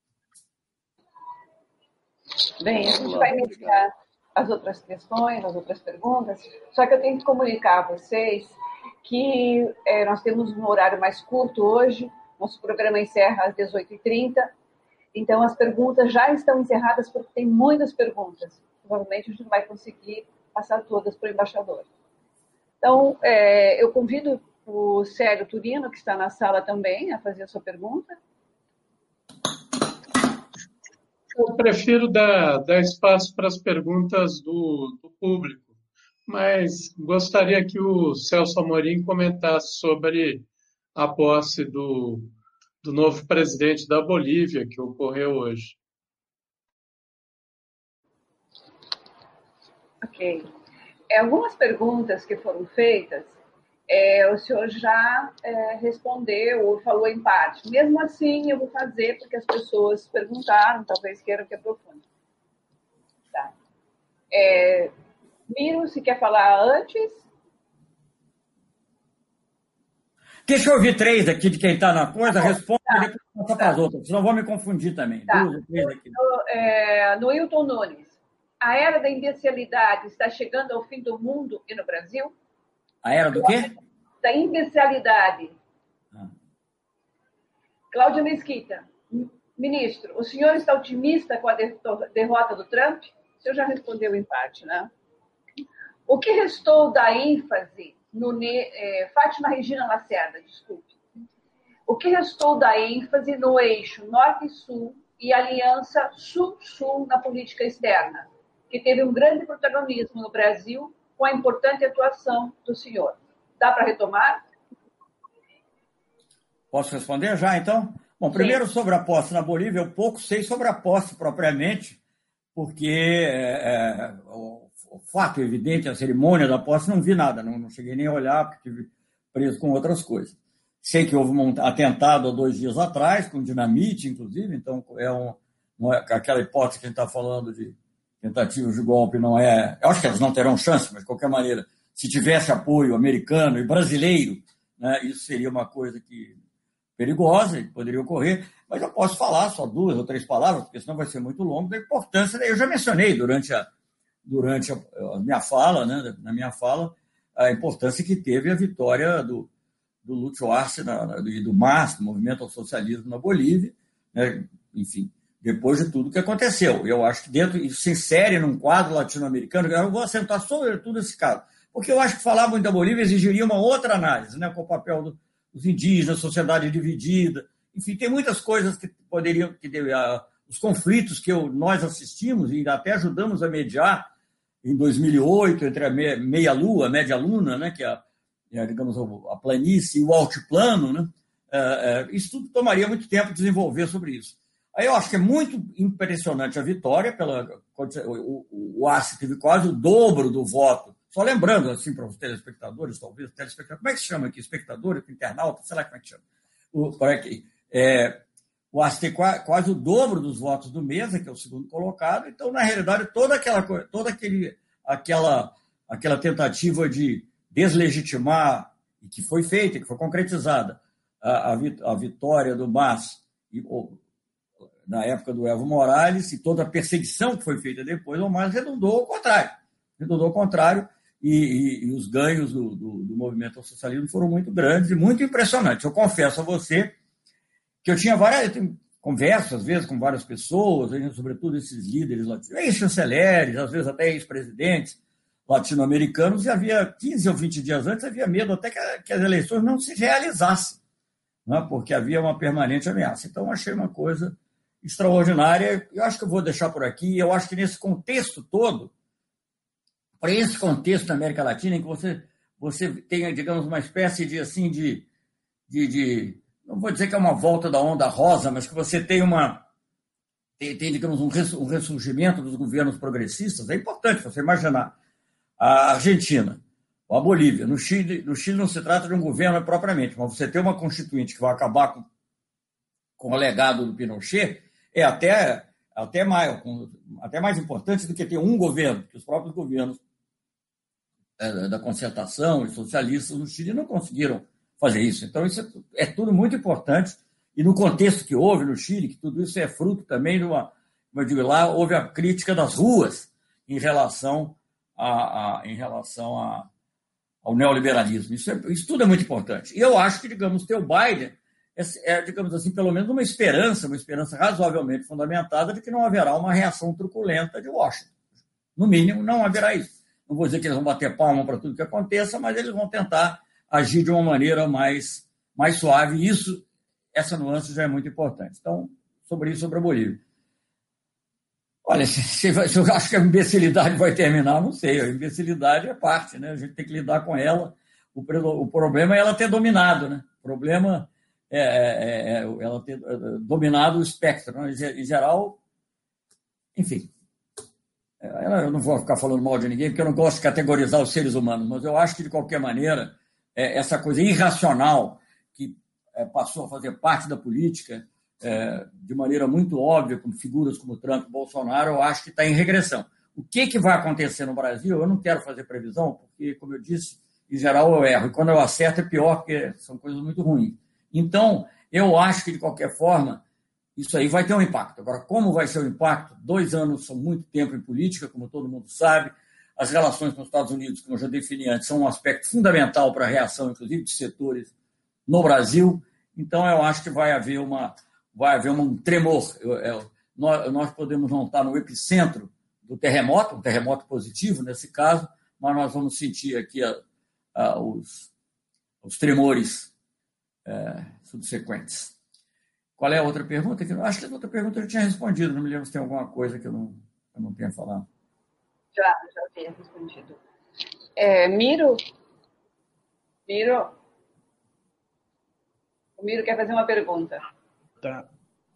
Bem, a gente vai iniciar as outras questões, as outras perguntas, só que eu tenho que comunicar a vocês que é, nós temos um horário mais curto hoje, nosso programa encerra às dezoito e trinta, então as perguntas já estão encerradas porque tem muitas perguntas. Provavelmente a gente não vai conseguir passar todas para o embaixador. Então, é, eu convido o Célio Turino, que está na sala também, a fazer a sua pergunta. Eu prefiro dar, dar espaço para as perguntas do, do público, mas gostaria que o Celso Amorim comentasse sobre a posse do, do novo presidente da Bolívia, que ocorreu hoje. Ok. É, algumas perguntas que foram feitas, é, o senhor já é, respondeu ou falou em parte. Mesmo assim, eu vou fazer, porque as pessoas perguntaram, talvez queiram que aprofunde. Tá. É, Miro, se quer falar antes? Deixa eu ouvir três aqui de quem está na coisa, tá, responde tá, e depois passar para as outras, senão vou me confundir também. Tá. Duas ou três aqui. No, é, no Hilton Nunes, a era da imbecilidade está chegando ao fim do mundo e no Brasil? A era do quê? Da imbecilidade. Ah. Cláudia Mesquita, ministro, o senhor está otimista com a derrota do Trump? O senhor já respondeu em parte, né? O que restou da ênfase no... É, Fátima Regina Lacerda, desculpe. O que restou da ênfase no eixo Norte e Sul e aliança Sul-Sul na política externa, que teve um grande protagonismo no Brasil com a importante atuação do senhor? Dá para retomar? Posso responder já, então? Bom, primeiro Sim. sobre a posse na Bolívia, eu pouco sei sobre a posse propriamente, porque é, é, o, o fato evidente, a cerimônia da posse, não vi nada, não, não cheguei nem a olhar, porque estive preso com outras coisas. Sei que houve um atentado há dois dias atrás, com dinamite, inclusive, então é, um, não é aquela hipótese que a gente está falando de tentativas de golpe, não é... Eu acho que elas não terão chance, mas de qualquer maneira, se tivesse apoio americano e brasileiro, né, isso seria uma coisa que perigosa e poderia ocorrer, mas eu posso falar só duas ou três palavras, porque senão vai ser muito longo, da importância, eu já mencionei durante a, durante a, a minha fala, né, na minha fala, a importância que teve a vitória do, do Lúcio Arce e do M A S, do Movimento ao Socialismo na Bolívia, né, enfim, depois de tudo que aconteceu. Eu acho que dentro, isso se insere num quadro latino-americano, eu vou acentuar sobretudo esse caso, porque eu acho que falar muito da Bolívia exigiria uma outra análise, né, com o papel do os indígenas, sociedade dividida, enfim, tem muitas coisas que poderiam, que uh, os conflitos que eu, nós assistimos e até ajudamos a mediar em dois mil e oito entre a meia-lua, a média-luna, né, que é, é, digamos, a planície e o altiplano, né, uh, uh, isso tudo tomaria muito tempo desenvolver sobre isso. Aí eu acho que é muito impressionante a vitória, pela, o, o, o Arce teve quase o dobro do voto. Só lembrando, assim, para os telespectadores, talvez, telespectadores, como é que se chama aqui? Espectador, internauta, sei lá como é que chama. O, aqui, é, o Arce tem quase, quase o dobro dos votos do Mesa, que é o segundo colocado, então, na realidade, toda aquela coisa, toda aquele, aquela aquela tentativa de deslegitimar, e que foi feita, que foi concretizada, a, a vitória do Mas, e, ou, na época do Evo Morales, e toda a perseguição que foi feita depois, o Mas redundou ao contrário. Redundou ao contrário, e, e, e os ganhos do, do, do movimento ao socialismo foram muito grandes e muito impressionantes. Eu confesso a você que eu tinha várias conversas, às vezes, com várias pessoas, sobretudo esses líderes latinos, ex-chanceleres, às vezes até ex-presidentes latino-americanos, e havia quinze ou vinte dias antes, havia medo até que, a, que as eleições não se realizassem, né? Porque havia uma permanente ameaça. Então, achei uma coisa extraordinária. Eu acho que eu vou deixar por aqui. Eu acho que nesse contexto todo, para esse contexto da América Latina, em que você, você tenha, digamos, uma espécie de, assim, de, de, de não vou dizer que é uma volta da onda rosa, mas que você tem uma tem, tem digamos, um ressurgimento dos governos progressistas, é importante você imaginar a Argentina, a Bolívia. No Chile, no Chile não se trata de um governo propriamente, mas você ter uma constituinte que vai acabar com, com o legado do Pinochet é até, até, mais, até mais importante do que ter um governo, que os próprios governos é, da concertação e socialistas no Chile não conseguiram fazer isso. Então, isso é, é tudo muito importante. E no contexto que houve no Chile, que tudo isso é fruto também de uma... Como eu digo, lá houve a crítica das ruas em relação, a, a, em relação a, ao neoliberalismo. Isso, é, isso tudo é muito importante. E eu acho que, digamos, ter o Biden é, é, digamos assim, pelo menos uma esperança, uma esperança razoavelmente fundamentada de que não haverá uma reação truculenta de Washington. No mínimo, não haverá isso. Não vou dizer que eles vão bater palma para tudo que aconteça, mas eles vão tentar agir de uma maneira mais, mais suave, e isso, essa nuance já é muito importante. Então, sobre isso, sobre a Bolívia. Olha, se, se, se eu acho que a imbecilidade vai terminar, não sei, a imbecilidade é parte, né? A gente tem que lidar com ela. O, o problema é ela ter dominado, né? O problema é, é, é ela ter dominado o espectro, né? Em geral, enfim. Eu não vou ficar falando mal de ninguém, porque eu não gosto de categorizar os seres humanos, mas eu acho que, de qualquer maneira, essa coisa irracional que passou a fazer parte da política de maneira muito óbvia, com figuras como Trump e Bolsonaro, eu acho que está em regressão. O que, que vai acontecer no Brasil? Eu não quero fazer previsão, porque, como eu disse, em geral eu erro. E quando eu acerto é pior, porque são coisas muito ruins. Então, eu acho que, de qualquer forma, isso aí vai ter um impacto. Agora, como vai ser o impacto? Dois anos são muito tempo em política, como todo mundo sabe. As relações com os Estados Unidos, como eu já defini antes, são um aspecto fundamental para a reação, inclusive, de setores no Brasil. Então, eu acho que vai haver, uma, vai haver um tremor. Eu, eu, nós, nós podemos não estar no epicentro do terremoto, um terremoto positivo nesse caso, mas nós vamos sentir aqui a, a, os, os tremores é, subsequentes. Qual é a outra pergunta? Acho que a outra pergunta eu já tinha respondido, não me lembro se tem alguma coisa que eu não, eu não tenha falado. Já, já tinha respondido. É, Miro? Miro? O Miro quer fazer uma pergunta. Tá.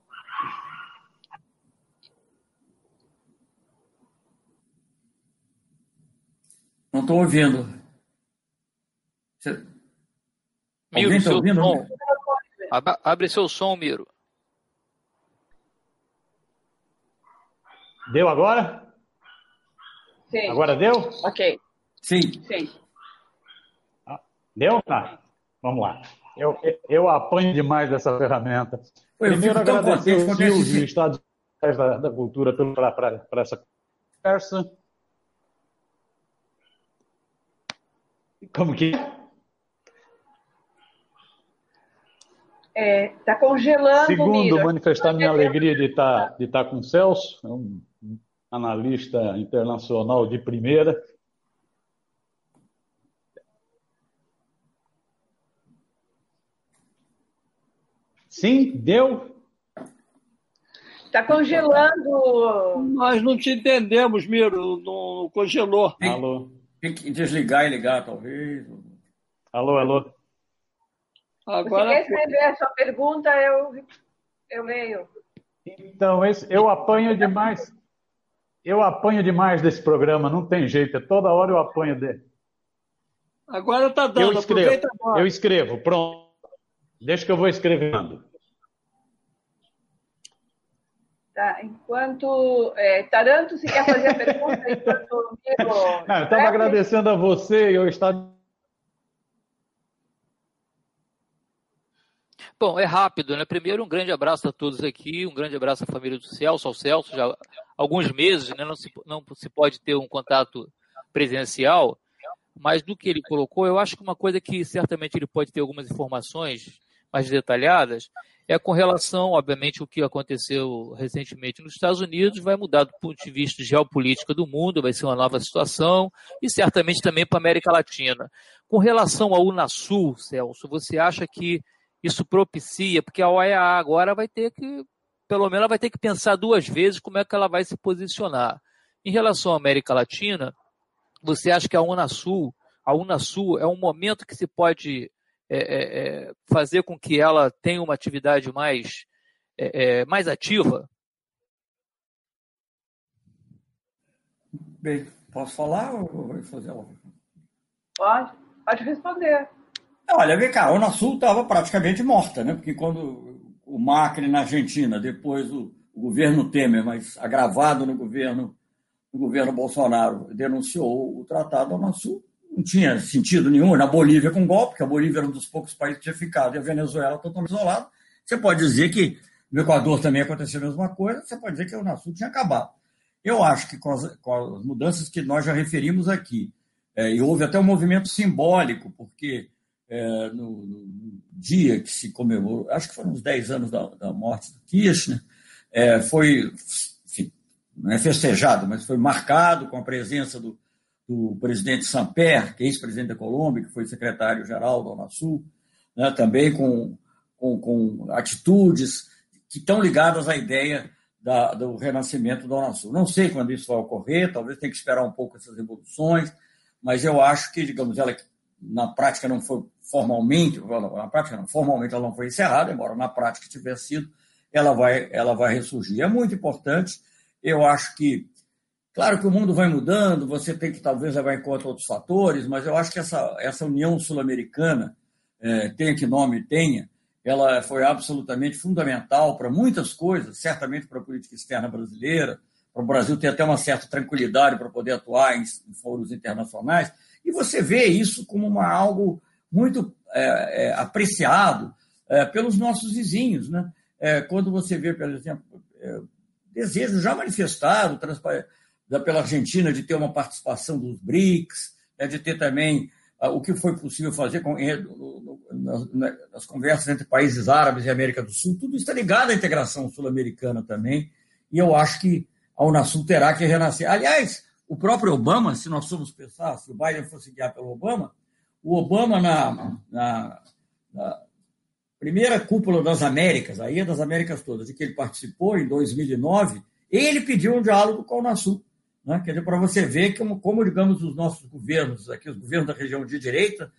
Não estou ouvindo. Você... Miro, Alguém está seu ouvindo? som. Abre seu som, Miro. Deu agora? Sim. Agora deu? Ok. Sim. Sim. Ah, deu? Tá. Vamos lá. Eu, eu apanho demais dessa ferramenta. Eu Primeiro, fico tão agradecer contente o com esse- Silvio e o Estado da, da Cultura para essa conversa. Como que... Está congelando, Segundo, Miro. manifestar minha alegria de estar, de estar com o Celso, é um analista internacional de primeira. Sim, deu? Está congelando. Nós não te entendemos, Miro, não congelou. Tem, Alô? tem que desligar e ligar, talvez. Alô, alô? Agora, Se quer escrever a sua pergunta, eu, eu leio. Então, esse, eu apanho demais. Eu apanho demais desse programa, não tem jeito. É toda hora eu apanho dele. agora está Eu dando, escrevo, aproveita agora. eu escrevo, pronto. Deixa que eu vou escrevendo. Tá, enquanto é, Taranto, se quer fazer a pergunta, enquanto Não, eu estava agradecendo a você e eu estava. Bom, é rápido, né? Primeiro, um grande abraço a todos aqui, um grande abraço à família do Celso, ao Celso, já há alguns meses, né? Não se, não se pode ter um contato presencial, mas do que ele colocou, eu acho que uma coisa que certamente ele pode ter algumas informações mais detalhadas é com relação, obviamente, ao que aconteceu recentemente nos Estados Unidos, vai mudar do ponto de vista geopolítico do mundo, vai ser uma nova situação, e certamente também para a América Latina. Com relação ao Unasul, Celso, você acha que isso propicia, porque a O E A agora vai ter que, pelo menos ela vai ter que pensar duas vezes como é que ela vai se posicionar. Em relação à América Latina, você acha que a Unasul, a Unasul é um momento que se pode é, é, fazer com que ela tenha uma atividade mais, é, é, mais ativa? Bem, posso falar ou vou fazer ela? Pode, pode responder. Olha, vem cá, a Unasul estava praticamente morta, né? Porque quando o Macri na Argentina, depois o, o governo Temer, mas agravado no governo, no governo Bolsonaro, denunciou o tratado da Unasul, não tinha sentido nenhum. Na Bolívia com golpe, porque a Bolívia era um dos poucos países que tinha ficado, e a Venezuela totalmente isolada. Você pode dizer que no Equador também aconteceu a mesma coisa, você pode dizer que a Unasul tinha acabado. Eu acho que com as, com as mudanças que nós já referimos aqui, é, e houve até um movimento simbólico, porque É, no, no dia que se comemorou, acho que foram uns dez anos da, da morte do Kirchner, é, foi, enfim, não é festejado, mas foi marcado com a presença do, do presidente Samper, que é ex-presidente da Colômbia, que foi secretário-geral da Unasul, né, também com, com, com atitudes que estão ligadas à ideia da, do renascimento da Unasul. Não sei quando isso vai ocorrer, talvez tenha que esperar um pouco essas evoluções, mas eu acho que, digamos, ela na prática não foi formalmente, na prática não, formalmente ela não foi encerrada, embora na prática tivesse sido, ela vai, ela vai ressurgir. É muito importante, eu acho que, claro que o mundo vai mudando, você tem que talvez levar em conta outros fatores, mas eu acho que essa, essa União Sul-Americana, é, tenha que nome tenha, ela foi absolutamente fundamental para muitas coisas, certamente para a política externa brasileira, para o Brasil ter até uma certa tranquilidade para poder atuar em, em foros internacionais, e você vê isso como uma, algo muito é, é, apreciado é, pelos nossos vizinhos, né? É, quando você vê, por exemplo, é, desejo já manifestado pela Argentina de ter uma participação dos BRICS, é, de ter também ah, o que foi possível fazer com, é, no, no, nas conversas entre países árabes e América do Sul, tudo está ligado à integração sul-americana também, e eu acho que a Unasul terá que renascer. Aliás, o próprio Obama, se nós formos pensar, se o Biden fosse guiar pelo Obama, o Obama, na, na, na primeira cúpula das Américas, aí é das Américas todas, de que ele participou em dois mil e nove, ele pediu um diálogo com a Unasul. Né? Quer dizer, para você ver como, como, digamos, os nossos governos, aqui, os governos da região de direita,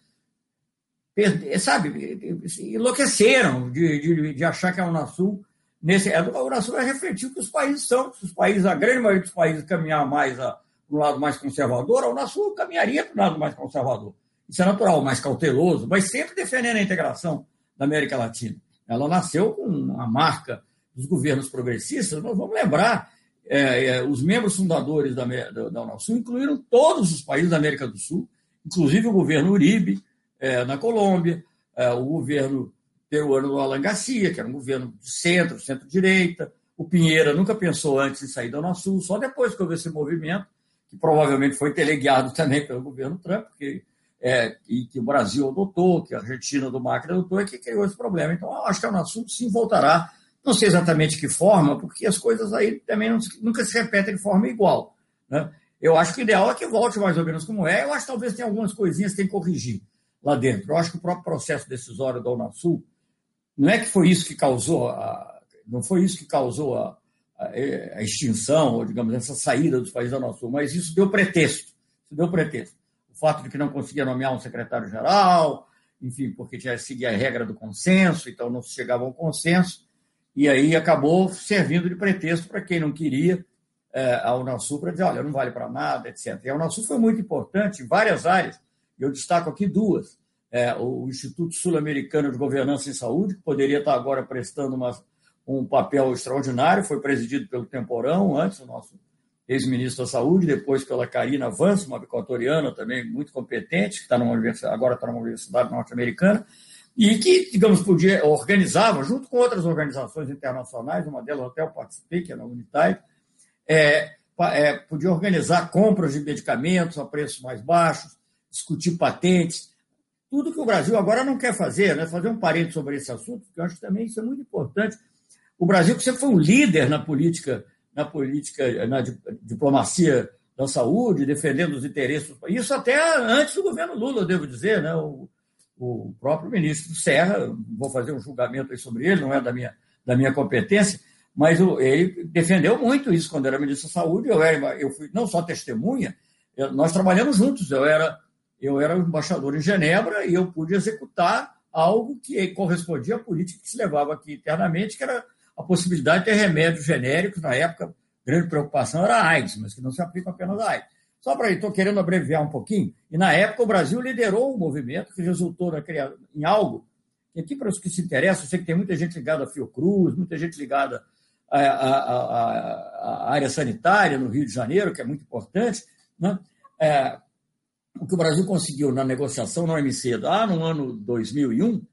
sabe, enlouqueceram de, de, de achar que a Unasul, nesse, a Unasul vai refletir o que os países são. Se os países, a grande maioria dos países caminhar mais a para o lado mais conservador, a Unasul caminharia para o lado mais conservador. Isso é natural, mais cauteloso, mas sempre defendendo a integração da América Latina. Ela nasceu com a marca dos governos progressistas. Nós vamos lembrar, é, é, os membros fundadores da, da, da Unasul incluíram todos os países da América do Sul, inclusive o governo Uribe, é, na Colômbia, é, o governo peruano do Alan Garcia, que era um governo de centro, centro-direita. O Pinheira nunca pensou antes em sair da Unasul, só depois que houve esse movimento, que provavelmente foi teleguiado também pelo governo Trump, porque, é, e que o Brasil adotou, que a Argentina do Macri adotou, e que criou esse problema. Então, eu acho que a Unasul sim voltará, não sei exatamente que forma, porque as coisas aí também não, nunca se repetem de forma igual. Né? Eu acho que o ideal é que volte mais ou menos como é. Eu acho que talvez tenha algumas coisinhas que tem que corrigir lá dentro. Eu acho que o próprio processo decisório da Unasul, não é que foi isso que causou, a, não foi isso que causou a a extinção, ou, digamos, essa saída dos países da Unasul, mas isso deu pretexto, isso deu pretexto. O fato de que não conseguia nomear um secretário-geral, enfim, porque tinha que seguir a regra do consenso, então não se chegava a um consenso, e aí acabou servindo de pretexto para quem não queria é, a Unasul para dizer, olha, não vale para nada, etcétera. E a Unasul foi muito importante em várias áreas, eu destaco aqui duas. É, o Instituto Sul-Americano de Governança em Saúde, que poderia estar agora prestando uma um papel extraordinário, foi presidido pelo Temporão, antes o nosso ex-ministro da Saúde, depois pela Karina Vance, uma equatoriana também muito competente, que está numa universidade, agora está numa universidade norte-americana, e que, digamos, podia, organizava, junto com outras organizações internacionais, uma delas até eu participei, que é na Unitaid, é, é, podia organizar compras de medicamentos a preços mais baixos, discutir patentes, tudo que o Brasil agora não quer fazer, né? Fazer um parênteses sobre esse assunto, porque eu acho que também isso é muito importante. O Brasil, que sempre foi um líder na política, na política, na diplomacia da saúde, defendendo os interesses do país, isso até antes do governo Lula, eu devo dizer, né? O, o próprio ministro Serra, vou fazer um julgamento aí sobre ele, não é da minha, da minha competência, mas o, ele defendeu muito isso quando era ministro da Saúde, eu, era, eu fui não só testemunha, eu, nós trabalhamos juntos, eu era, eu era embaixador em Genebra e eu pude executar algo que correspondia à política que se levava aqui internamente, que era a possibilidade de ter remédios genéricos. Na época, grande preocupação era a AIDS, mas que não se aplica apenas à AIDS. Só para aí, estou querendo abreviar um pouquinho, e na época o Brasil liderou o movimento que resultou na criação, em algo, que aqui para os que se interessam, eu sei que tem muita gente ligada à Fiocruz, muita gente ligada à, à, à, à área sanitária no Rio de Janeiro, que é muito importante, né? É, o que o Brasil conseguiu na negociação na O M C lá no ano dois mil e um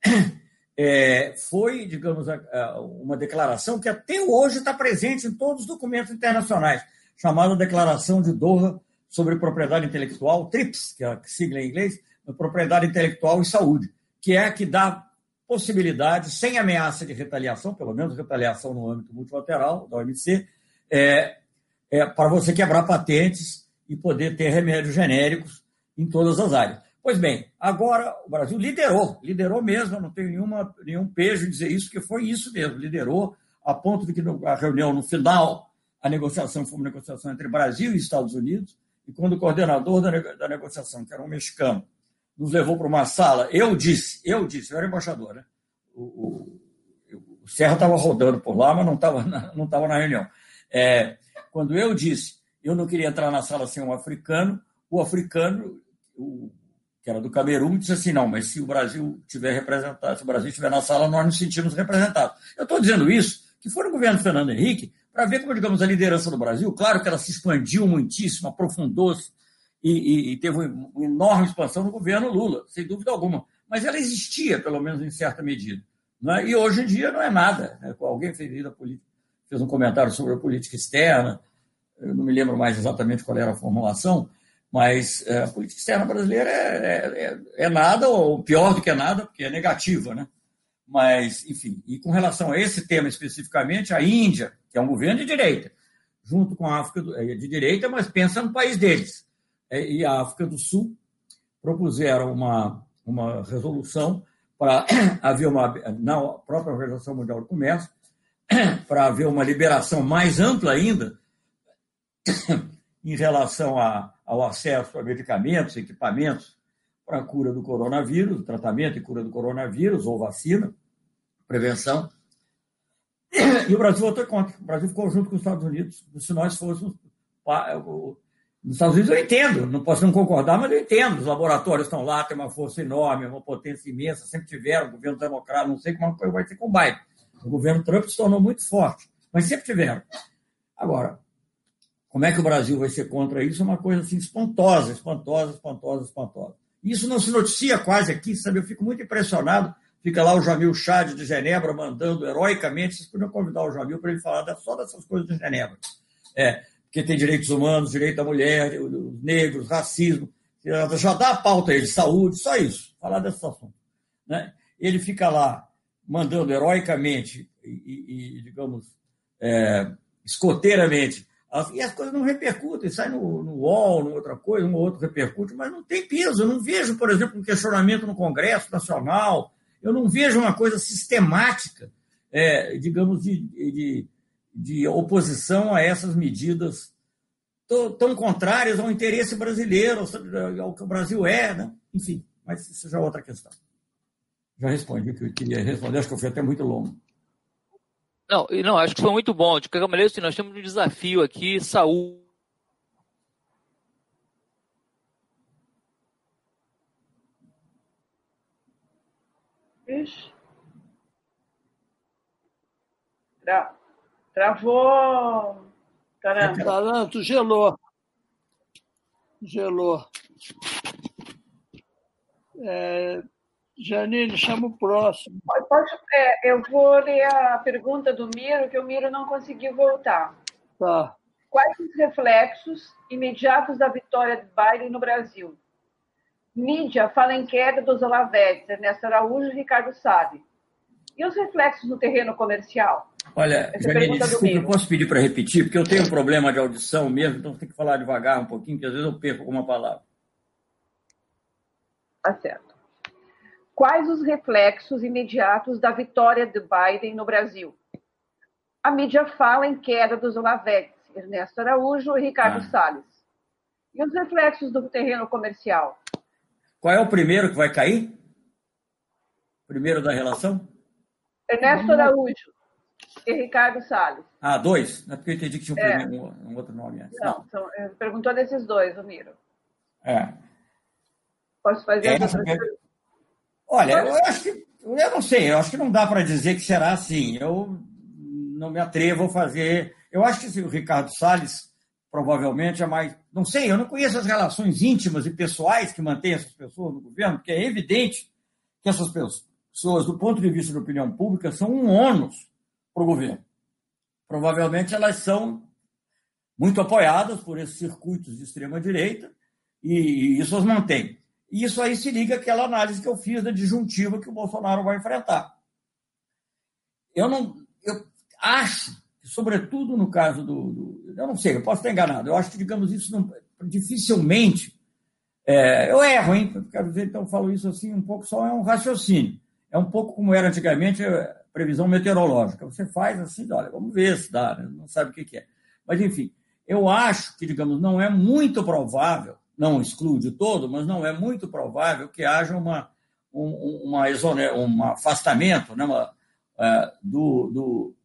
é, foi, digamos, uma declaração que até hoje está presente em todos os documentos internacionais, chamada Declaração de Doha sobre Propriedade Intelectual, TRIPS, que é a sigla em inglês, Propriedade Intelectual e Saúde, que é a que dá possibilidade, sem ameaça de retaliação, pelo menos retaliação no âmbito multilateral da O M C, é, é, para você quebrar patentes e poder ter remédios genéricos em todas as áreas. Pois bem, agora o Brasil liderou, liderou mesmo, eu não tenho nenhuma, nenhum pejo em dizer isso, porque foi isso mesmo, liderou, a ponto de que a reunião, no final, a negociação foi uma negociação entre Brasil e Estados Unidos, e quando o coordenador da, da negociação, que era um mexicano, nos levou para uma sala, eu disse, eu disse, eu era embaixador, né? O, o, o Serra estava rodando por lá, mas não estava não estava na reunião. É, quando eu disse, eu não queria entrar na sala sem um africano, o africano, o, que era do Camerun, disse assim, não, mas se o Brasil tiver representado, se o Brasil estiver na sala, nós nos sentimos representados. Eu estou dizendo isso, que foi no governo Fernando Henrique, para ver como, digamos, a liderança do Brasil, claro que ela se expandiu muitíssimo, aprofundou-se e, e, e teve uma enorme expansão no governo Lula, sem dúvida alguma, mas ela existia, pelo menos em certa medida. Não é? E hoje em dia não é nada. Né? Alguém fez, a política, fez um comentário sobre a política externa, eu não me lembro mais exatamente qual era a formulação, mas é, a política externa brasileira é, é, é nada, ou pior do que nada, porque é negativa, né? Mas, enfim, e com relação a esse tema especificamente, a Índia, que é um governo de direita, junto com a África do, é de direita, mas pensa no país deles, é, e a África do Sul propuseram uma, uma resolução para haver uma, na própria Organização Mundial do Comércio, para haver uma liberação mais ampla ainda em relação a, ao acesso a medicamentos, equipamentos para a cura do coronavírus, tratamento e cura do coronavírus, ou vacina, prevenção. E o Brasil votou contra. O Brasil ficou junto com os Estados Unidos. Se nós fôssemos... Nos Estados Unidos eu entendo, não posso não concordar, mas eu entendo. Os laboratórios estão lá, tem uma força enorme, uma potência imensa, sempre tiveram, o governo democrata, não sei como vai ser com o Biden. O governo Trump se tornou muito forte, mas sempre tiveram. Agora, como é que o Brasil vai ser contra isso? É uma coisa assim espantosa, espantosa, espantosa, espantosa. Isso não se noticia quase aqui, sabe? Eu fico muito impressionado. Fica lá o Jamil Chad de Genebra mandando heroicamente. Vocês podiam convidar o Jamil para ele falar só dessas coisas de Genebra. É, porque tem direitos humanos, direito da mulher, os negros, racismo. Já dá a pauta aí de saúde, só isso. Falar desses assuntos. Né? Ele fica lá mandando heroicamente e, e, e digamos, é, escoteiramente. E as coisas não repercutem, sai no, no U O L, outra coisa, um ou outro repercute, mas não tem peso. Eu não vejo, por exemplo, um questionamento no Congresso Nacional, eu não vejo uma coisa sistemática, é, digamos, de, de, de oposição a essas medidas tão, tão contrárias ao interesse brasileiro, ao que o Brasil é, né? Enfim, mas isso já é outra questão. Já respondi o que eu queria responder, acho que eu fui até muito longo. Não, não, acho que foi muito bom. De qualquer maneira, assim, nós temos um desafio aqui, saúde. Ixi. Tra... Travou. Taranto. Taranto, gelou. Gelou. É... Janine, chama o próximo. Pode, pode, é, eu vou ler a pergunta do Miro, que o Miro não conseguiu voltar. Tá. Quais os reflexos imediatos da vitória de Biden no Brasil? Mídia fala em queda dos Olavetes, Ernesto Araújo e Ricardo Salles. E os reflexos no terreno comercial? Olha, Essa Janine, desculpa, eu posso pedir para repetir, porque eu tenho um problema de audição mesmo, então tem que falar devagar um pouquinho, porque às vezes eu perco alguma palavra. Tá certo. Quais os reflexos imediatos da vitória de Biden no Brasil? A mídia fala em queda dos Olavetes, Ernesto Araújo e Ricardo ah. Salles. E os reflexos do terreno comercial? Qual é o primeiro que vai cair? Primeiro da relação? Ernesto Araújo e Ricardo Salles. Ah, dois? Não é porque eu entendi que tinha um, é. primeiro, um, um outro nome antes. Não, não. São, perguntou desses dois, o Miro. É. Posso fazer é, essa pergunta? Olha, eu acho que, eu não sei, eu acho que não dá para dizer que será assim. Eu não me atrevo a fazer. Eu acho que o Ricardo Salles provavelmente é mais. Não sei, eu não conheço as relações íntimas e pessoais que mantêm essas pessoas no governo, porque é evidente que essas pessoas, do ponto de vista da opinião pública, são um ônus para o governo. Provavelmente elas são muito apoiadas por esses circuitos de extrema-direita e, e isso as mantém. E isso aí se liga àquela análise que eu fiz da disjuntiva que o Bolsonaro vai enfrentar. Eu não, eu acho, que, sobretudo no caso do, do... Eu não sei, eu posso estar enganado. Eu acho que, digamos, isso não, dificilmente... É, eu erro, hein? Eu quero dizer, então eu falo isso assim um pouco, só é um raciocínio. É um pouco como era antigamente a previsão meteorológica. Você faz assim, olha, vamos ver se dá, né? Não sabe o que é. Mas, enfim, eu acho que, digamos, não é muito provável, não exclui de todo, mas não é muito provável que haja uma, um, uma exoner, um afastamento, né, uma, uh, do, do...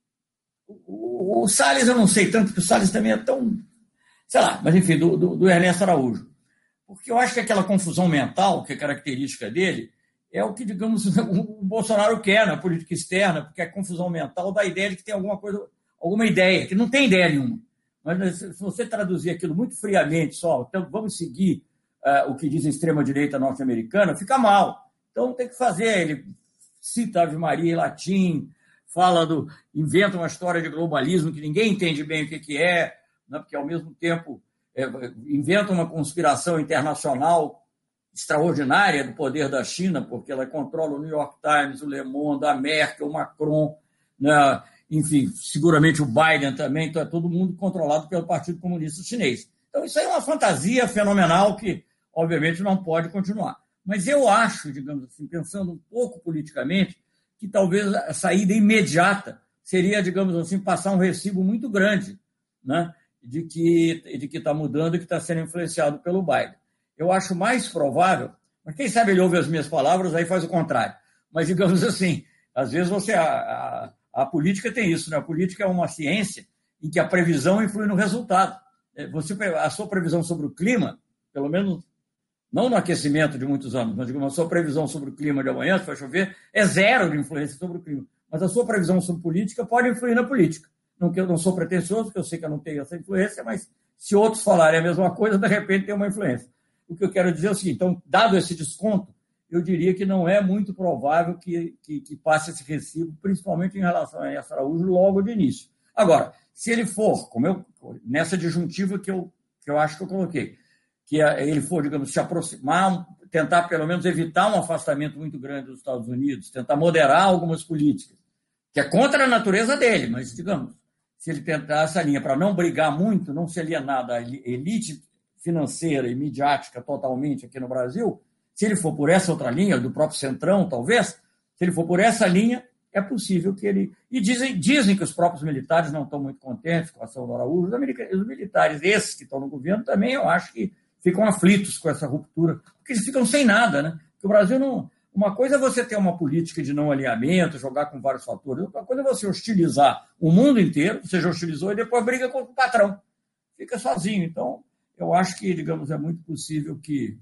O, o Salles eu não sei tanto, porque o Salles também é tão... Sei lá, mas enfim, do, do, do Ernesto Araújo. Porque eu acho que aquela confusão mental, que é característica dele, é o que, digamos, o Bolsonaro quer na política externa, porque a confusão mental dá a ideia de que tem alguma coisa, alguma ideia, que não tem ideia nenhuma. Mas se você traduzir aquilo muito friamente, só, então vamos seguir uh, o que diz a extrema-direita norte-americana, fica mal. Então tem que fazer, ele cita Ave Maria em latim, fala do, inventa uma história de globalismo que ninguém entende bem o que, que é, né, porque ao mesmo tempo é, inventa uma conspiração internacional extraordinária do poder da China, porque ela controla o New York Times, o Le Monde, a Merkel, o Macron, né? Enfim, seguramente o Biden também, então é todo mundo controlado pelo Partido Comunista Chinês. Então isso aí é uma fantasia fenomenal que, obviamente, não pode continuar. Mas eu acho, digamos assim, pensando um pouco politicamente, que talvez a saída imediata seria, digamos assim, passar um recibo muito grande, né, de que de que está mudando e que está sendo influenciado pelo Biden. Eu acho mais provável, mas quem sabe ele ouve as minhas palavras, aí faz o contrário. Mas, digamos assim, às vezes você... A, a, A política tem isso, né? A política é uma ciência em que a previsão influi no resultado. Você, a sua previsão sobre o clima, pelo menos não no aquecimento de muitos anos, mas digamos, a sua previsão sobre o clima de amanhã, se vai chover, é zero de influência sobre o clima. Mas a sua previsão sobre política pode influir na política. Não que eu não sou pretensioso, porque eu sei que eu não tenho essa influência, mas se outros falarem a mesma coisa, de repente tem uma influência. O que eu quero dizer é o seguinte, então, dado esse desconto, eu diria que não é muito provável que, que, que passe esse recibo, principalmente em relação a Ernesto Araújo, logo de início. Agora, se ele for, como eu, nessa disjuntiva que eu, que eu acho que eu coloquei, que ele for, digamos, se aproximar, tentar pelo menos evitar um afastamento muito grande dos Estados Unidos, tentar moderar algumas políticas, que é contra a natureza dele, mas, digamos, se ele tentar essa linha para não brigar muito, não se alienar da elite financeira e midiática totalmente aqui no Brasil, se ele for por essa outra linha, do próprio Centrão, talvez, se ele for por essa linha, é possível que ele... E dizem, dizem que os próprios militares não estão muito contentes com a ação do Araújo. Os militares, esses que estão no governo, também eu acho que ficam aflitos com essa ruptura, porque eles ficam sem nada, né? Porque o Brasil não... Uma coisa é você ter uma política de não alinhamento, jogar com vários fatores. Outra coisa é você hostilizar o mundo inteiro, você já hostilizou e depois briga com o patrão. Fica sozinho. Então, eu acho que, digamos, é muito possível que...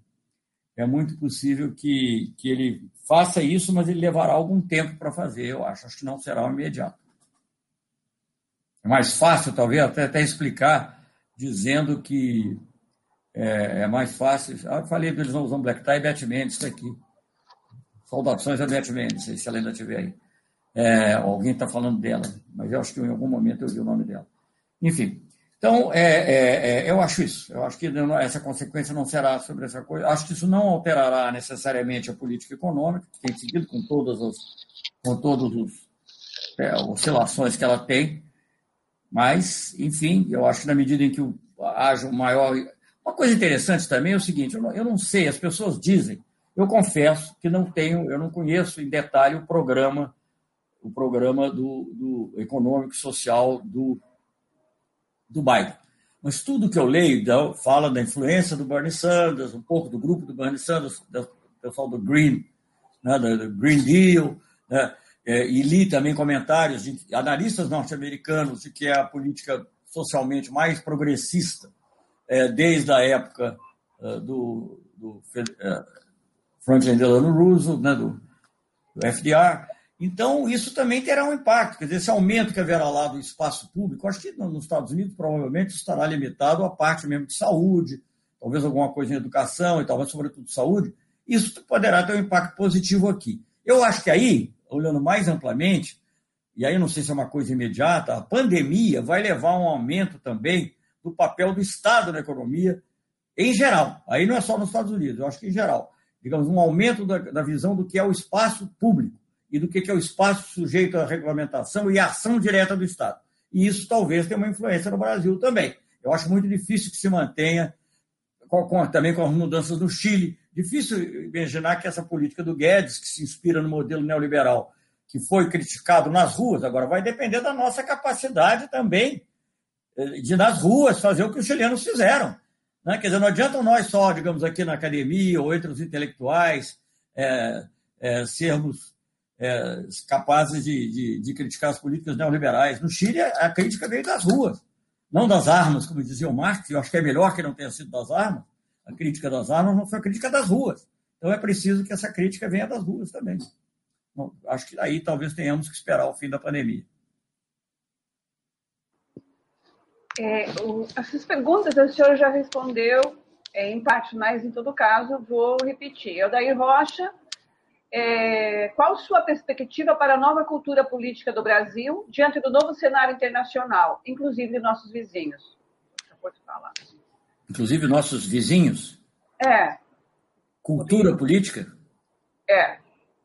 É muito possível que, que ele faça isso, mas ele levará algum tempo para fazer, eu acho. Acho que não será imediato. é mais fácil, talvez, até, até explicar, dizendo que é, é mais fácil. Ah, eu falei que eles não usam black tie e Beth Mendes, isso aqui. Saudações a Beth Mendes, se ela ainda estiver aí. É, alguém está falando dela, mas eu acho que em algum momento eu vi o nome dela. Enfim, então, é, é, é, eu acho isso. Eu acho que essa consequência não será sobre essa coisa. Acho que isso não alterará necessariamente a política econômica, que tem seguido com todas as com todas os, é, oscilações que ela tem, mas, enfim, eu acho que na medida em que haja um maior... Uma coisa interessante também é o seguinte, eu não, eu não sei, as pessoas dizem, eu confesso que não tenho, eu não conheço em detalhe o programa, o programa do, do econômico e social do, do Biden. Mas tudo que eu leio fala da influência do Bernie Sanders, um pouco do grupo do Bernie Sanders, do pessoal do Green, né, do Green Deal, né, e li também comentários de analistas norte-americanos de que é a política socialmente mais progressista é, desde a época uh, do, do uh, Franklin Delano Roosevelt, né, do, do F D R. Então, isso também terá um impacto. Quer dizer, esse aumento que haverá lá do espaço público, acho que nos Estados Unidos provavelmente estará limitado à parte mesmo de saúde, talvez alguma coisa em educação e talvez, sobretudo, saúde. Isso poderá ter um impacto positivo aqui. Eu acho que aí, olhando mais amplamente, e aí não sei se é uma coisa imediata, a pandemia vai levar a um aumento também do papel do Estado na economia em geral. Aí não é só nos Estados Unidos, eu acho que em geral. Digamos, um aumento da, da visão do que é o espaço público e do que é o espaço sujeito à regulamentação e à ação direta do Estado. E isso talvez tenha uma influência no Brasil também. Eu acho muito difícil que se mantenha, com, com, também com as mudanças no Chile. Difícil imaginar que essa política do Guedes, que se inspira no modelo neoliberal, que foi criticado nas ruas, agora vai depender da nossa capacidade também de, nas ruas, fazer o que os chilenos fizeram. Né? Quer dizer, não adianta nós só, digamos, aqui na academia ou entre os intelectuais, é, é, sermos é, capazes de, de, de criticar as políticas neoliberais. No Chile, a crítica veio das ruas, não das armas, como dizia o Marx. Eu acho que é melhor que não tenha sido das armas. A crítica das armas não foi a crítica das ruas. Então, é preciso que essa crítica venha das ruas também. Bom, acho que aí talvez tenhamos que esperar o fim da pandemia. É, o, essas perguntas o senhor já respondeu, é, em parte, mas, em todo caso, vou repetir. Eldair Rocha, é, qual sua perspectiva para a nova cultura política do Brasil diante do novo cenário internacional, inclusive de nossos vizinhos? Já pode falar. Inclusive nossos vizinhos? É. Cultura política? É.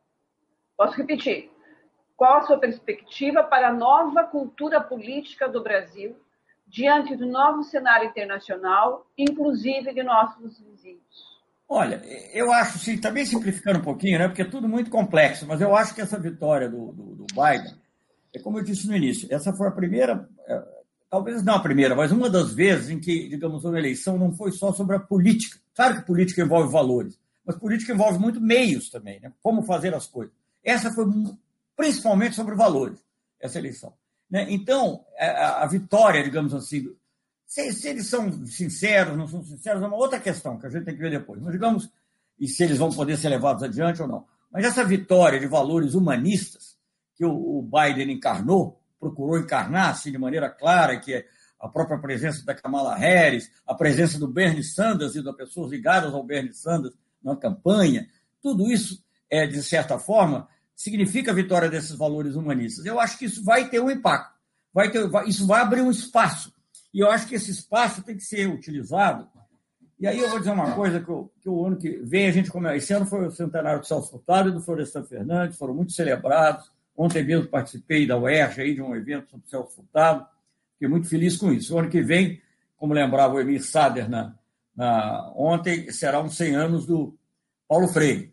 Posso repetir. Qual a sua perspectiva para a nova cultura política do Brasil diante do novo cenário internacional, inclusive de nossos vizinhos? Olha, eu acho, sim, também simplificando um pouquinho, né, porque é tudo muito complexo, mas eu acho que essa vitória do, do, do Biden, é como eu disse no início, essa foi a primeira, talvez não a primeira, mas uma das vezes em que, digamos, uma eleição não foi só sobre a política. Claro que política envolve valores, mas política envolve muito meios também, né, como fazer as coisas. Essa foi principalmente sobre valores, essa eleição. Né? Então, a, a vitória, digamos assim, se, se eles são sinceros, não são sinceros, é uma outra questão que a gente tem que ver depois. Mas, digamos, e se eles vão poder ser levados adiante ou não. Mas essa vitória de valores humanistas que o, o Biden encarnou, procurou encarnar assim, de maneira clara, que é a própria presença da Kamala Harris, a presença do Bernie Sanders e das pessoas ligadas ao Bernie Sanders na campanha, tudo isso, é, de certa forma, significa a vitória desses valores humanistas. Eu acho que isso vai ter um impacto. Vai ter, vai, isso vai abrir um espaço. E eu acho que esse espaço tem que ser utilizado. E aí eu vou dizer uma coisa, que, eu, que o ano que vem a gente começa. Esse ano foi o centenário do Celso Furtado e do Florestan Fernandes, foram muito celebrados. Ontem mesmo participei da U E R J, aí, de um evento sobre o Celso Furtado. Fiquei muito feliz com isso. O ano que vem, como lembrava o Emir Sader na, na, ontem, será uns cem anos do Paulo Freire.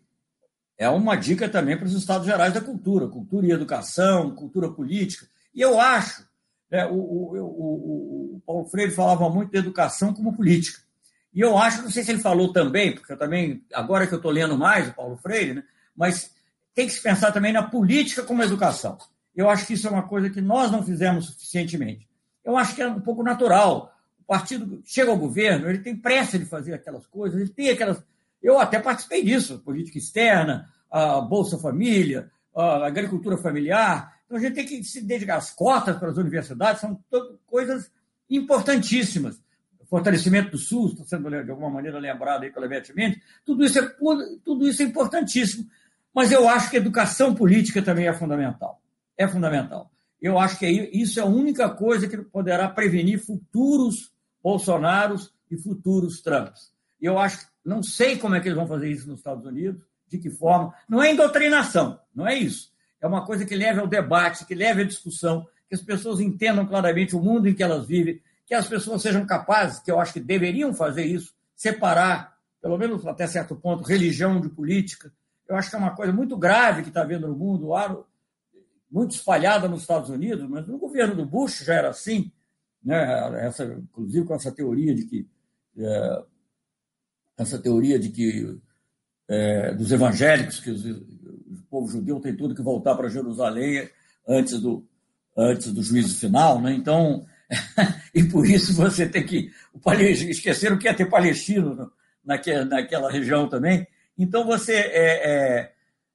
É uma dica também para os Estados Gerais da cultura, cultura e educação, cultura política. E eu acho, né, o, o, o, o Paulo Freire falava muito de educação como política. E eu acho, não sei se ele falou também, porque eu também, agora que eu estou lendo mais o Paulo Freire, né, mas tem que se pensar também na política como educação. Eu acho que isso é uma coisa que nós não fizemos suficientemente. Eu acho que é um pouco natural. O partido chega ao governo, ele tem pressa de fazer aquelas coisas, ele tem aquelas... Eu até participei disso, política externa, a Bolsa Família, a agricultura familiar. Então, a gente tem que se dedicar. As cotas para as universidades são coisas importantíssimas. O fortalecimento do SUS, está sendo, de alguma maneira, lembrado aí pela Beth Mendes, tudo isso, é, tudo isso é importantíssimo. Mas eu acho que a educação política também é fundamental. É fundamental. Eu acho que isso é a única coisa que poderá prevenir futuros Bolsonaros e futuros Trumps. Eu acho, não sei como é que eles vão fazer isso nos Estados Unidos, de que forma. Não é doutrinação, não é isso. É uma coisa que leve ao debate, que leve à discussão, que as pessoas entendam claramente o mundo em que elas vivem, que as pessoas sejam capazes, que eu acho que deveriam fazer isso, separar, pelo menos até certo ponto, religião de política. Eu acho que é uma coisa muito grave que está havendo no mundo, muito espalhada nos Estados Unidos, mas no governo do Bush já era assim, né? Essa, inclusive com essa teoria de que é, essa teoria de que é, dos evangélicos, que os, o povo judeu tem tudo que voltar para Jerusalém antes do, antes do juízo final, né? Então, e por isso você tem que... Esqueceram que ia ter palestino naquela, naquela região também. Então você... É, é,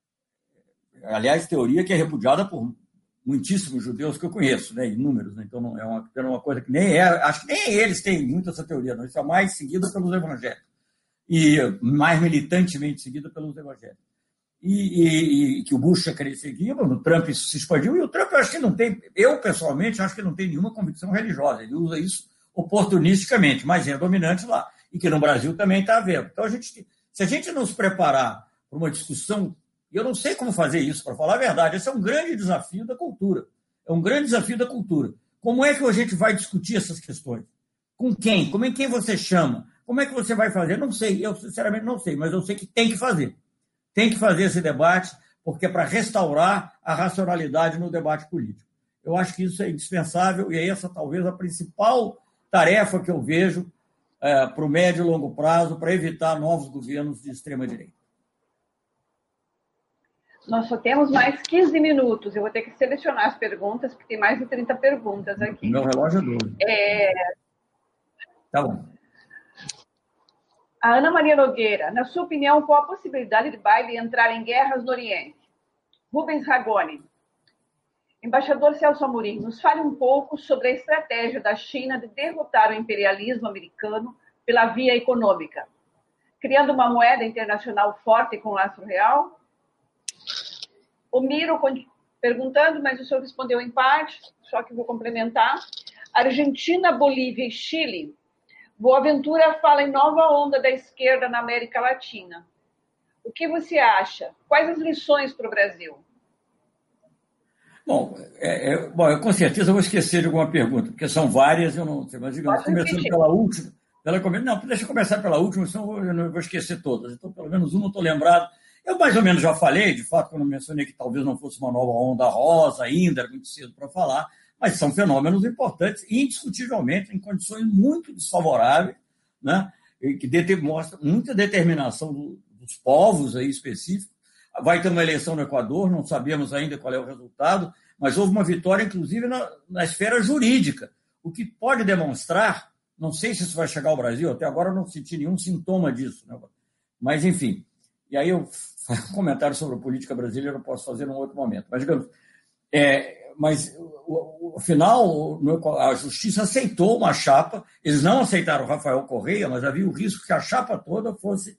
aliás, teoria que é repudiada por muitíssimos judeus que eu conheço, né? Inúmeros. Né? Então não é uma, é uma coisa que nem é... Acho que nem eles têm muito essa teoria, não. Isso é mais seguida pelos evangélicos. E mais militantemente seguida pelos evangélicos. E, e, e que o Bush já queria seguir, o Trump isso se expandiu, e o Trump eu acho que não tem, eu pessoalmente acho que não tem nenhuma convicção religiosa, ele usa isso oportunisticamente, mas é dominante lá, e que no Brasil também está havendo. Então, a gente, se a gente não se preparar para uma discussão, e eu não sei como fazer isso, para falar a verdade, esse é um grande desafio da cultura, é um grande desafio da cultura. Como é que a gente vai discutir essas questões? Com quem? Como é quem você chama? Como é que você vai fazer? Não sei, eu sinceramente não sei, mas eu sei que tem que fazer. Tem que fazer esse debate, porque é para restaurar a racionalidade no debate político. Eu acho que isso é indispensável, e é essa talvez a principal tarefa que eu vejo é, para o médio e longo prazo, para evitar novos governos de extrema-direita. Nós só temos mais quinze minutos. Eu vou ter que selecionar as perguntas, porque tem mais de trinta perguntas aqui. Meu relógio é doido. É... Tá bom. A Ana Maria Nogueira, na sua opinião, qual a possibilidade de Biden entrar em guerras no Oriente? Rubens Ragoni. Embaixador Celso Amorim, nos fale um pouco sobre a estratégia da China de derrotar o imperialismo americano pela via econômica, criando uma moeda internacional forte com lastro real? O Miro perguntando, mas o senhor respondeu em parte, só que vou complementar. Argentina, Bolívia e Chile. Boaventura fala em nova onda da esquerda na América Latina. O que você acha? Quais as lições para o Brasil? Bom, é, é, bom, eu com certeza vou esquecer de alguma pergunta, porque são várias, eu não sei, mas digamos, começando pela última. Pela, não, deixa eu começar pela última, senão eu não vou esquecer todas. Então, pelo menos uma eu estou lembrado. Eu mais ou menos já falei, de fato, quando mencionei que talvez não fosse uma nova onda rosa ainda, era muito cedo para falar, mas são fenômenos importantes, indiscutivelmente, em condições muito desfavoráveis, né? E que mostram muita determinação do, dos povos aí específicos. Vai ter uma eleição no Equador, não sabemos ainda qual é o resultado, mas houve uma vitória, inclusive, na, na esfera jurídica, o que pode demonstrar, não sei se isso vai chegar ao Brasil, até agora eu não senti nenhum sintoma disso, né? Mas, enfim, e aí eu, um comentário sobre a política brasileira eu posso fazer num outro momento, mas, digamos, é, mas, afinal, a justiça aceitou uma chapa, eles não aceitaram o Rafael Correia, mas havia o risco que a chapa toda fosse,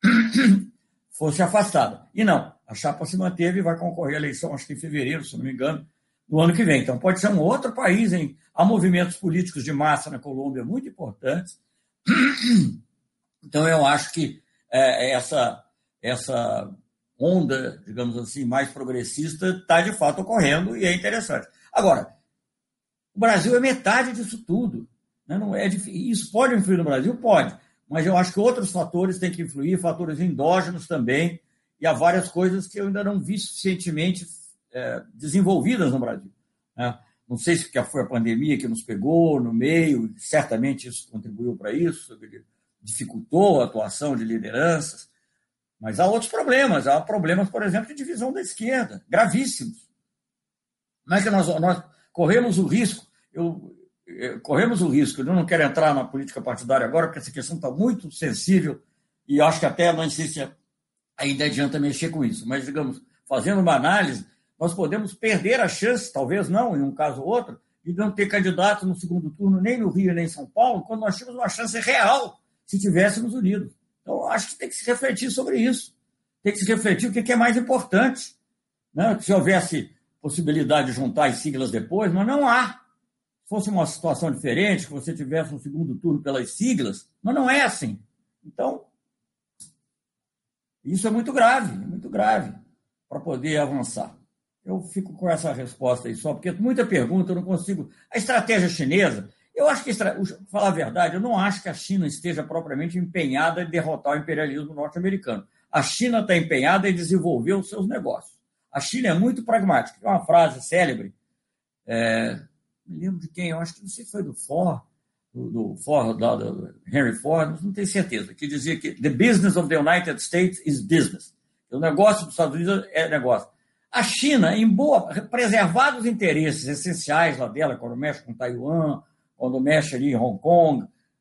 fosse afastada. E não, a chapa se manteve e vai concorrer à eleição, acho que em fevereiro, se não me engano, do ano que vem. Então, pode ser um outro país, hein? Há movimentos políticos de massa na Colômbia muito importantes. Então, eu acho que é, essa, essa onda, digamos assim, mais progressista está, de fato, ocorrendo e é interessante. Agora, o Brasil é metade disso tudo. Né? Não é difícil. Isso pode influir no Brasil? Pode. Mas eu acho que outros fatores têm que influir, fatores endógenos também, e há várias coisas que eu ainda não vi suficientemente é, desenvolvidas no Brasil. Né? Não sei se foi a pandemia que nos pegou no meio, certamente isso contribuiu para isso, dificultou a atuação de lideranças, mas há outros problemas. Há problemas, por exemplo, de divisão da esquerda, gravíssimos. Não é que nós, nós corremos o risco, eu, eu, corremos o risco, eu não quero entrar na política partidária agora, porque essa questão está muito sensível, e acho que até não sei se ainda adianta mexer com isso, mas, digamos, fazendo uma análise, nós podemos perder a chance, talvez não, em um caso ou outro, de não ter candidato no segundo turno, nem no Rio, nem em São Paulo, quando nós tínhamos uma chance real se tivéssemos unidos. Então, acho que tem que se refletir sobre isso. Tem que se refletir o que é mais importante. Né? Se houvesse possibilidade de juntar as siglas depois, mas não há. Se fosse uma situação diferente, que você tivesse um segundo turno pelas siglas, mas não é assim. Então, isso é muito grave, muito grave para poder avançar. Eu fico com essa resposta aí só, porque muita pergunta eu não consigo. A estratégia chinesa, eu acho que, para falar a verdade, eu não acho que a China esteja propriamente empenhada em derrotar o imperialismo norte-americano. A China está empenhada em desenvolver os seus negócios. A China é muito pragmática. Tem uma frase célebre, é, me lembro de quem, eu acho que não sei se foi do Ford, do, do, Ford, do, do Henry Ford, não tenho certeza, que dizia que the business of the United States is business. O negócio dos Estados Unidos é negócio. A China, em boa, preservar os interesses essenciais lá dela, quando mexe com Taiwan, quando mexe ali em Hong Kong,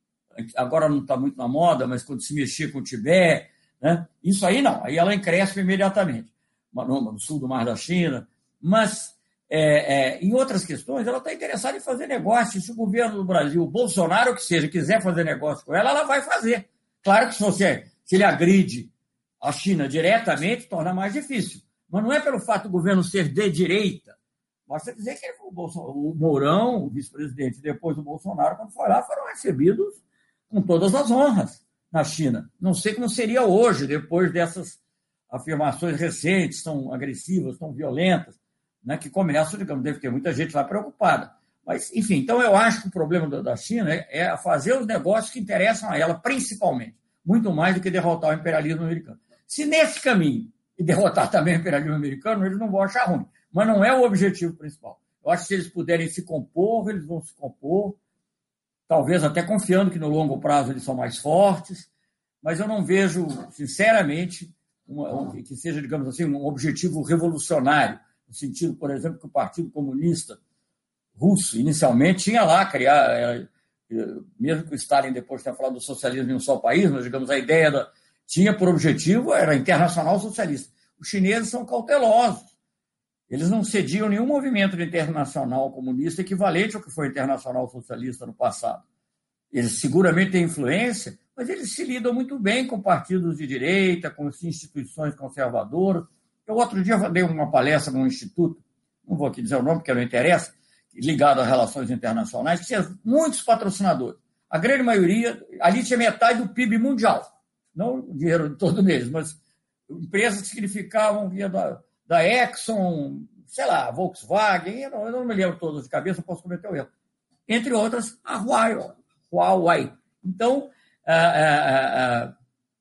agora não está muito na moda, mas quando se mexia com o Tibete, né? Isso aí não, aí ela cresce imediatamente, no sul do Mar da China, mas é, é, em outras questões ela está interessada em fazer negócio. Se o governo do Brasil, o Bolsonaro que seja, quiser fazer negócio com ela, ela vai fazer. Claro que se, você, se ele agride a China diretamente, torna mais difícil. Mas não é pelo fato do governo ser de direita. Basta dizer que o, Bolsonaro, o Mourão, o vice-presidente, depois do Bolsonaro, quando foi lá, foram recebidos com todas as honras na China. Não sei como seria hoje, depois dessas afirmações recentes, tão agressivas, tão violentas, né, que começam, digamos, deve ter muita gente lá preocupada. Mas, enfim, então eu acho que o problema da China é fazer os negócios que interessam a ela, principalmente, muito mais do que derrotar o imperialismo americano. Se nesse caminho, e derrotar também o imperialismo americano, eles não vão achar ruim. Mas não é o objetivo principal. Eu acho que se eles puderem se compor, eles vão se compor, talvez até confiando que no longo prazo eles são mais fortes, mas eu não vejo, sinceramente, uma, um, que seja, digamos assim, um objetivo revolucionário, no sentido, por exemplo, que o Partido Comunista Russo, inicialmente, tinha lá criar, é, mesmo que o Stalin depois tenha falado do socialismo em um só país, mas, digamos, a ideia da, tinha por objetivo, era internacional socialista. Os chineses são cautelosos. Eles não cediam nenhum movimento de internacional comunista equivalente ao que foi internacional socialista no passado. Eles seguramente têm influência, mas eles se lidam muito bem com partidos de direita, com instituições conservadoras. Eu, outro dia, dei uma palestra num instituto, não vou aqui dizer o nome, porque não interessa, ligado a relações internacionais, que tinha muitos patrocinadores. A grande maioria, ali tinha metade do P I B mundial. Não o dinheiro de todo mês, mas empresas que significavam via da, da Exxon, sei lá, Volkswagen, eu não, eu não me lembro todas de cabeça, posso cometer o erro. Entre outras, a Huawei. Huawei. Então, ah, ah, ah,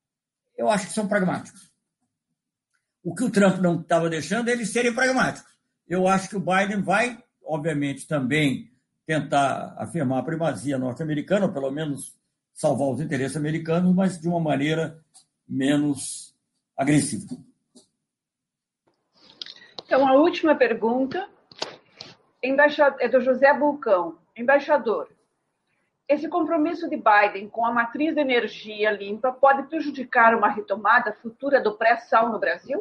eu acho que são pragmáticos. O que o Trump não estava deixando é eles serem pragmáticos. Eu acho que o Biden vai, obviamente, também tentar afirmar a primazia norte-americana, ou pelo menos salvar os interesses americanos, mas de uma maneira menos agressiva. Então, a última pergunta é do José Bulcão. Embaixador, esse compromisso de Biden com a matriz de energia limpa pode prejudicar uma retomada futura do pré-sal no Brasil?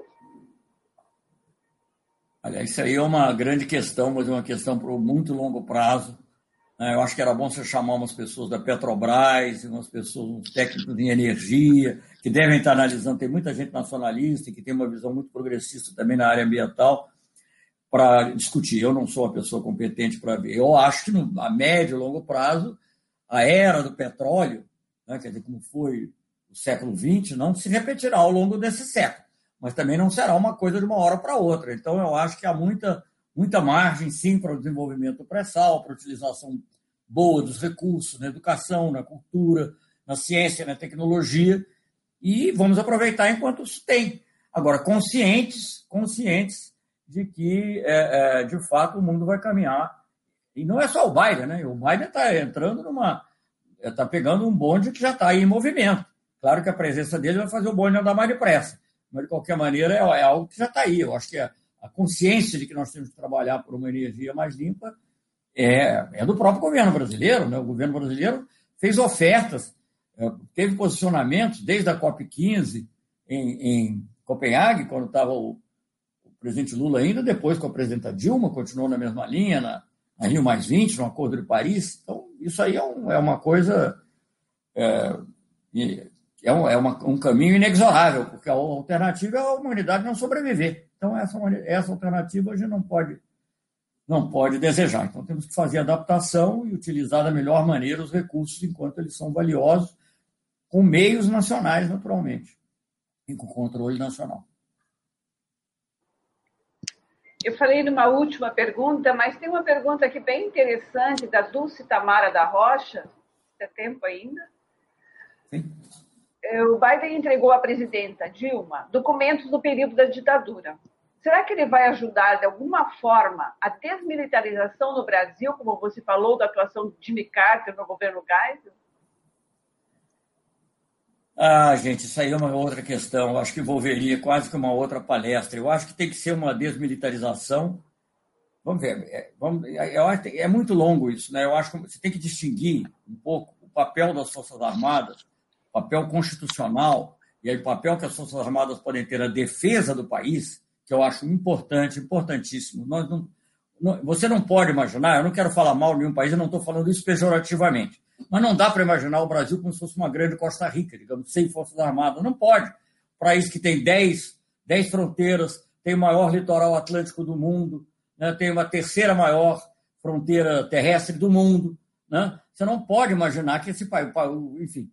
Aliás, isso aí é uma grande questão, mas é uma questão por muito longo prazo. Eu acho que era bom você chamar umas pessoas da Petrobras, umas pessoas, uns técnicos em energia, que devem estar analisando. Tem muita gente nacionalista que tem uma visão muito progressista também na área ambiental para discutir. Eu não sou uma pessoa competente para ver. Eu acho que no, a médio e longo prazo, a era do petróleo, né, quer dizer, como foi o século vinte, não se repetirá ao longo desse século, mas também não será uma coisa de uma hora para outra. Então, eu acho que há muita... muita margem, sim, para o desenvolvimento do pré-sal, para a utilização boa dos recursos na educação, na cultura, na ciência, na tecnologia, e vamos aproveitar enquanto se tem. Agora, conscientes, conscientes de que, é, é, de fato, o mundo vai caminhar. E não é só o Biden, né? O Biden está entrando numa... está pegando um bonde que já está aí em movimento. Claro que a presença dele vai fazer o bonde andar mais depressa, mas, de qualquer maneira, é, é algo que já está aí. Eu acho que é a consciência de que nós temos que trabalhar por uma energia mais limpa é, é do próprio governo brasileiro, né? O governo brasileiro fez ofertas, teve posicionamentos desde a COP quinze em, em Copenhague, quando estava o, o presidente Lula ainda, depois com a presidenta Dilma, continuou na mesma linha, na, na Rio mais vinte, no Acordo de Paris. Então, isso aí é, um, é uma coisa, é, é, um, é uma, um caminho inexorável, porque a alternativa é a humanidade não sobreviver. Então, essa, essa alternativa a gente não pode, não pode desejar. Então, temos que fazer adaptação e utilizar da melhor maneira os recursos enquanto eles são valiosos, com meios nacionais, naturalmente, e com controle nacional. Eu falei numa última pergunta, mas tem uma pergunta aqui bem interessante da Dulce Tamara da Rocha. Tem tempo ainda? Sim. O Biden entregou à presidenta Dilma documentos do período da ditadura. Será que ele vai ajudar, de alguma forma, a desmilitarização no Brasil, como você falou, da atuação de Jimmy Carter no governo Geisel? Ah, gente, isso aí é uma outra questão. Eu acho que envolveria quase que uma outra palestra. Eu acho que tem que ser uma desmilitarização. Vamos ver. É, vamos, eu acho que é muito longo isso, né? Eu acho que você tem que distinguir um pouco o papel das Forças Armadas, o papel constitucional, e aí o papel que as Forças Armadas podem ter na defesa do país, que eu acho importante, importantíssimo. Nós não, não, você não pode imaginar, eu não quero falar mal de nenhum país, eu não estou falando isso pejorativamente. Mas não dá para imaginar o Brasil como se fosse uma grande Costa Rica, digamos, sem Forças Armadas. Não pode. Um país que tem dez, dez fronteiras, tem o maior litoral atlântico do mundo, né, tem uma terceira maior fronteira terrestre do mundo. Né? Você não pode imaginar que esse país, enfim,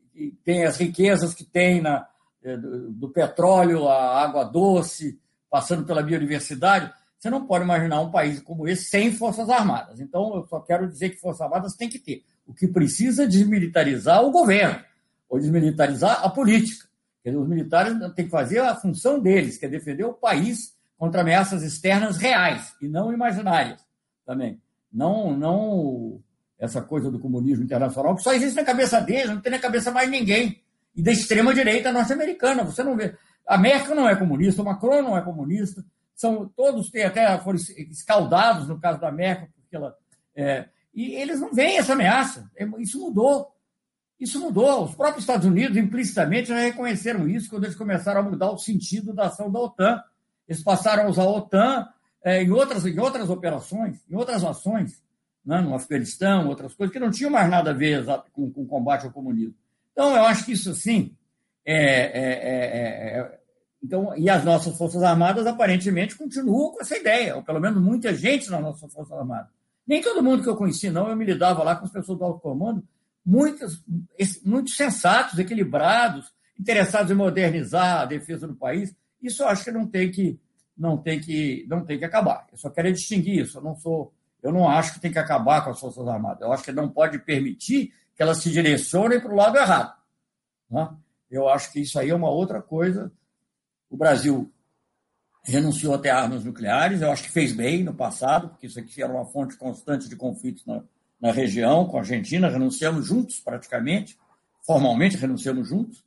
tem as riquezas que tem na, do, do petróleo, a água doce, passando pela biodiversidade. Você não pode imaginar um país como esse sem Forças Armadas. Então, eu só quero dizer que Forças Armadas tem que ter. O que precisa é desmilitarizar o governo, ou desmilitarizar a política. Quer dizer, os militares têm que fazer a função deles, que é defender o país contra ameaças externas reais e não imaginárias também. Não, não essa coisa do comunismo internacional, que só existe na cabeça deles, não tem na cabeça mais ninguém. E da extrema-direita norte-americana. Você não vê. A Merkel não é comunista, o Macron não é comunista. São, todos têm até foram escaldados no caso da Merkel, porque ela. É, e eles não veem essa ameaça. Isso mudou. Isso mudou. Os próprios Estados Unidos, implicitamente, já reconheceram isso quando eles começaram a mudar o sentido da ação da OTAN. Eles passaram a usar a OTAN é, em, outras, em outras operações, em outras ações, né, no Afeganistão, outras coisas, que não tinham mais nada a ver com, com o combate ao comunismo. Então, eu acho que isso, sim, é, é, é, é, então, e as nossas Forças Armadas, aparentemente, continuam com essa ideia, ou pelo menos muita gente nas nossas Forças Armadas. Nem todo mundo que eu conheci, não. Eu me lidava lá com as pessoas do alto comando, muitos, muito sensatos, equilibrados, interessados em modernizar a defesa do país. Isso eu acho que não tem que, não tem que, não tem que acabar. Eu só quero distinguir isso. Eu não sou, eu não acho que tem que acabar com as Forças Armadas. Eu acho que não pode permitir que elas se direcionem para o lado errado. Né? Eu acho que isso aí é uma outra coisa. O Brasil renunciou a ter armas nucleares, eu acho que fez bem no passado, porque isso aqui era uma fonte constante de conflitos na, na região, com a Argentina, renunciamos juntos praticamente, formalmente renunciamos juntos,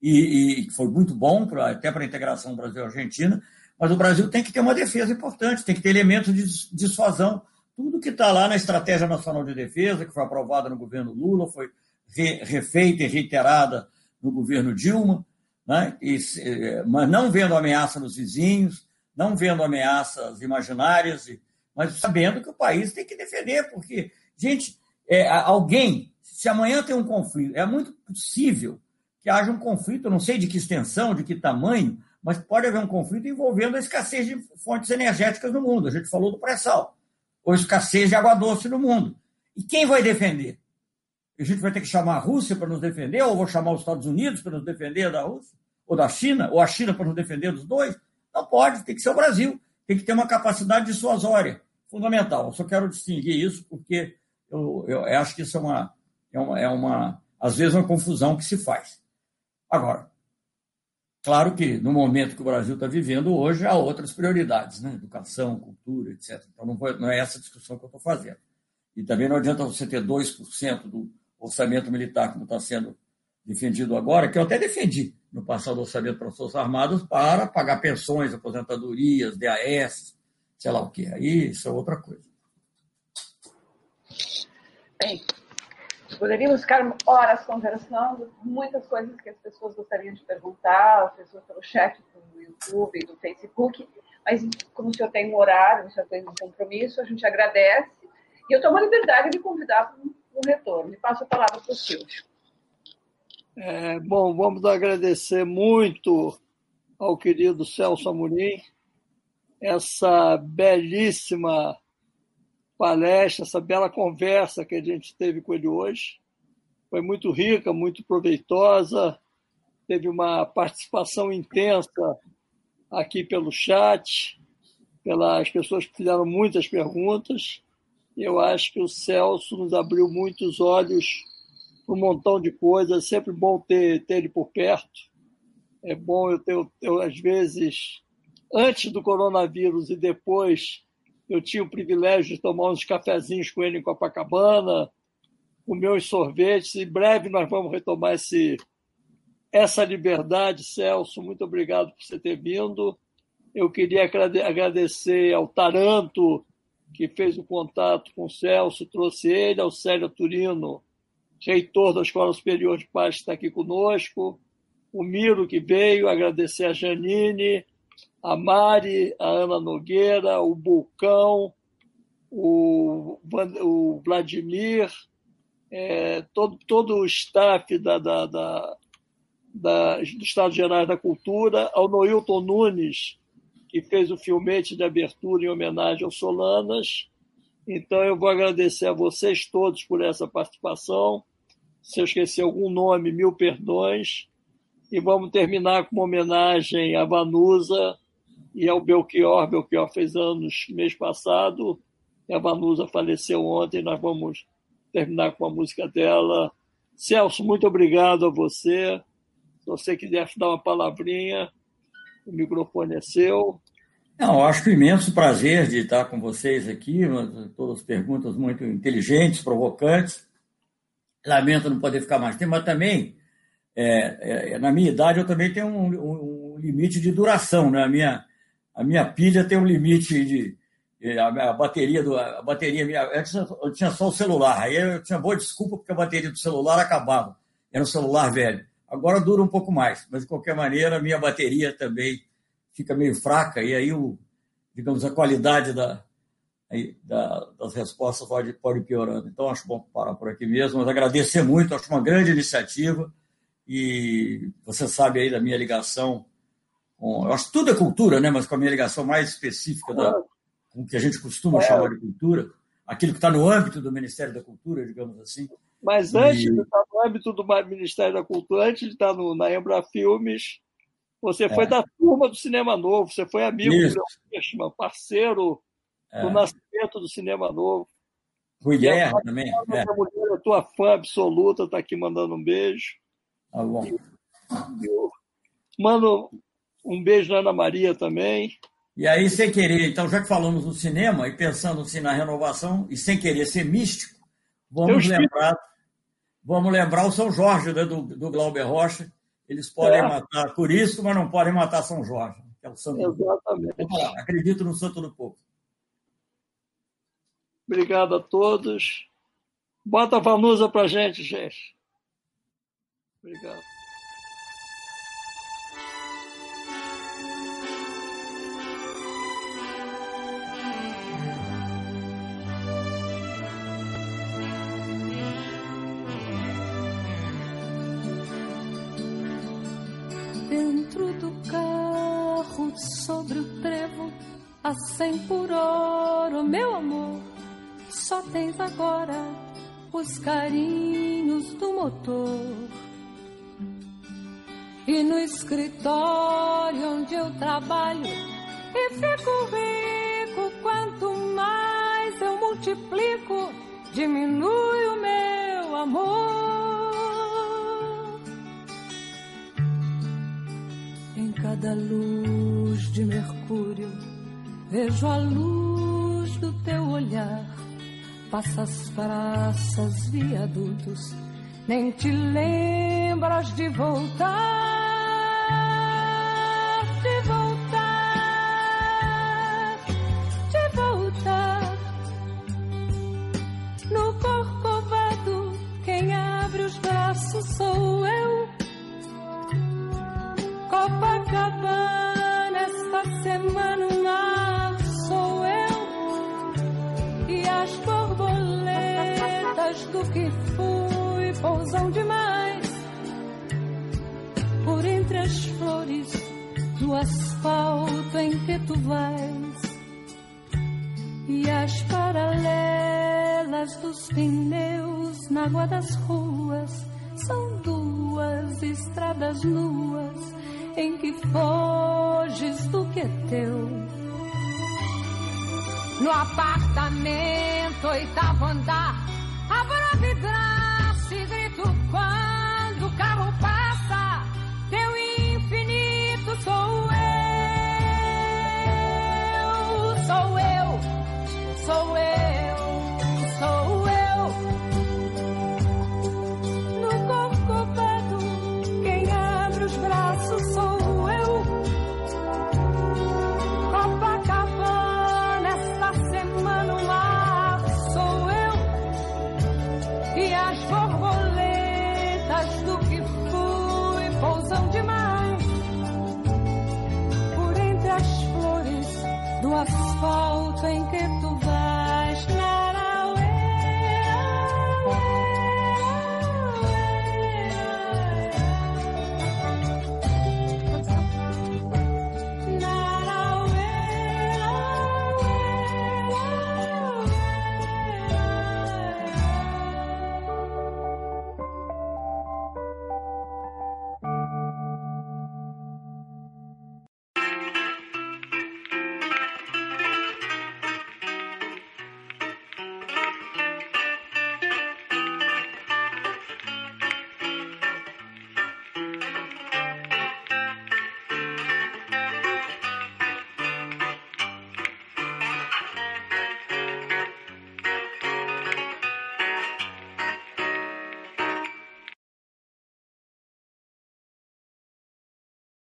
e, e foi muito bom pra, até para a integração Brasil-Argentina, mas o Brasil tem que ter uma defesa importante, tem que ter elementos de dissuasão. Tudo que está lá na Estratégia Nacional de Defesa, que foi aprovada no governo Lula, foi re, refeita e reiterada no governo Dilma, né? E, mas não vendo ameaça nos vizinhos, não vendo ameaças imaginárias, mas sabendo que o país tem que defender, porque, gente, é, alguém, se amanhã tem um conflito, é muito possível que haja um conflito, eu não sei de que extensão, de que tamanho, mas pode haver um conflito envolvendo a escassez de fontes energéticas no mundo. A gente falou do pré-sal, ou escassez de água doce no mundo. E quem vai defender? A gente vai ter que chamar a Rússia para nos defender, ou vou chamar os Estados Unidos para nos defender da Rússia, ou da China, ou a China para nos defender dos dois? Não pode, tem que ser o Brasil. Tem que ter uma capacidade dissuasória fundamental. Eu só quero distinguir isso porque eu, eu acho que isso é uma, é, uma, é uma, às vezes, uma confusão que se faz. Agora, claro que no momento que o Brasil está vivendo hoje, há outras prioridades, né? Educação, cultura, etcétera. Então, não, foi, não é essa discussão que eu estou fazendo. E também não adianta você ter dois por cento do orçamento militar, como está sendo defendido agora, que eu até defendi no passado orçamento para as Forças Armadas, para pagar pensões, aposentadorias, D A S, sei lá o quê. Aí isso é outra coisa. Bem, poderíamos ficar horas conversando, muitas coisas que as pessoas gostariam de perguntar, as pessoas pelo chat do YouTube, do Facebook, mas como o senhor tem um horário, o senhor tem um compromisso, a gente agradece. E eu tomo a liberdade de convidar para um retorno. E passo a palavra para o Silvio. É, bom, vamos agradecer muito ao querido Celso Amorim essa belíssima palestra, essa bela conversa que a gente teve com ele hoje. Foi muito rica, muito proveitosa, teve uma participação intensa aqui pelo chat, pelas pessoas que fizeram muitas perguntas. Eu acho que o Celso nos abriu muitos olhos para um montão de coisas. É sempre bom ter, ter ele por perto. É bom eu ter, eu, eu, às vezes, antes do coronavírus e depois, eu tinha o privilégio de tomar uns cafezinhos com ele em Copacabana, comer uns sorvetes. Em breve nós vamos retomar esse, essa liberdade, Celso. Muito obrigado por você ter vindo. Eu queria agradecer ao Taranto, que fez o contato com o Celso, trouxe ele, ao Célio Turino, reitor da Escola Superior de Paz, que está aqui conosco, o Miro, que veio, agradecer a Janine, a Mari, a Ana Nogueira, o Bulcão, o, o Vladimir, é, todo, todo o staff da, da, da, da, do Estado Gerais da Cultura, ao Noilton Nunes, que fez o filmete de abertura em homenagem aos Solanas. Então, eu vou agradecer a vocês todos por essa participação. Se eu esqueci algum nome, mil perdões. E vamos terminar com uma homenagem à Vanusa e ao Belchior. Belchior fez anos mês passado, e a Vanusa faleceu ontem. Nós vamos terminar com a música dela. Celso, muito obrigado a você. Se você quiser dar uma palavrinha, o microfone é seu. Não, eu acho um imenso prazer de estar com vocês aqui, todas as perguntas muito inteligentes, provocantes. Lamento não poder ficar mais tempo, mas também, é, é, na minha idade, eu também tenho um, um, um limite de duração, né? A minha, a minha pilha tem um limite de... A, a bateria, do, a bateria minha, eu, tinha, eu tinha só o celular, aí eu tinha boa desculpa porque a bateria do celular acabava. Era um celular velho. Agora dura um pouco mais, mas de qualquer maneira a minha bateria também fica meio fraca e aí, o, digamos, a qualidade da, da, das respostas pode, pode ir piorando. Então, acho bom parar por aqui mesmo, mas agradecer muito, acho uma grande iniciativa e você sabe aí da minha ligação com... Eu acho que tudo é cultura, né? Mas com a minha ligação mais específica da, com o que a gente costuma chamar de cultura, aquilo que está no âmbito do Ministério da Cultura, digamos assim. Mas antes e... de estar no âmbito do Ministério da Cultura, antes de estar no, na Embra Filmes, você foi é. da turma do Cinema Novo, você foi amigo Isso. do Léo Fishman, parceiro é. do nascimento do Cinema Novo. Rui Guerra também. A é. mulher, a tua fã absoluta, está aqui mandando um beijo. Tá bom. E, eu mando um beijo na Ana Maria também. E aí, sem querer, então, já que falamos no cinema e pensando assim na renovação, e sem querer ser místico, vamos lembrar, vamos lembrar o São Jorge, né, do, do Glauber Rocha. Eles podem é. matar por isso, mas não podem matar São Jorge, que é o santo Exatamente. do povo. Acredito no santo do povo. Obrigado a todos. Bota a Vanusa pra gente, gente. Obrigado. Dentro do carro, sobre o trevo, a cem por hora, meu amor, só tens agora os carinhos do motor. E no escritório onde eu trabalho e fico rico, quanto mais eu multiplico, diminui o meu amor. Em cada luz de mercúrio vejo a luz do teu olhar. Passa as praças, viadutos, nem te lembras de voltar. De voltar, de voltar. No Corcovado, quem abre os braços sou eu. Copacabana, esta semana uma mais do que fui pousão demais. Por entre as flores do asfalto em que tu vais, e as paralelas dos pneus na água das ruas são duas estradas nuas em que foges do que é teu. No apartamento, oitavo andar, abro a vidraça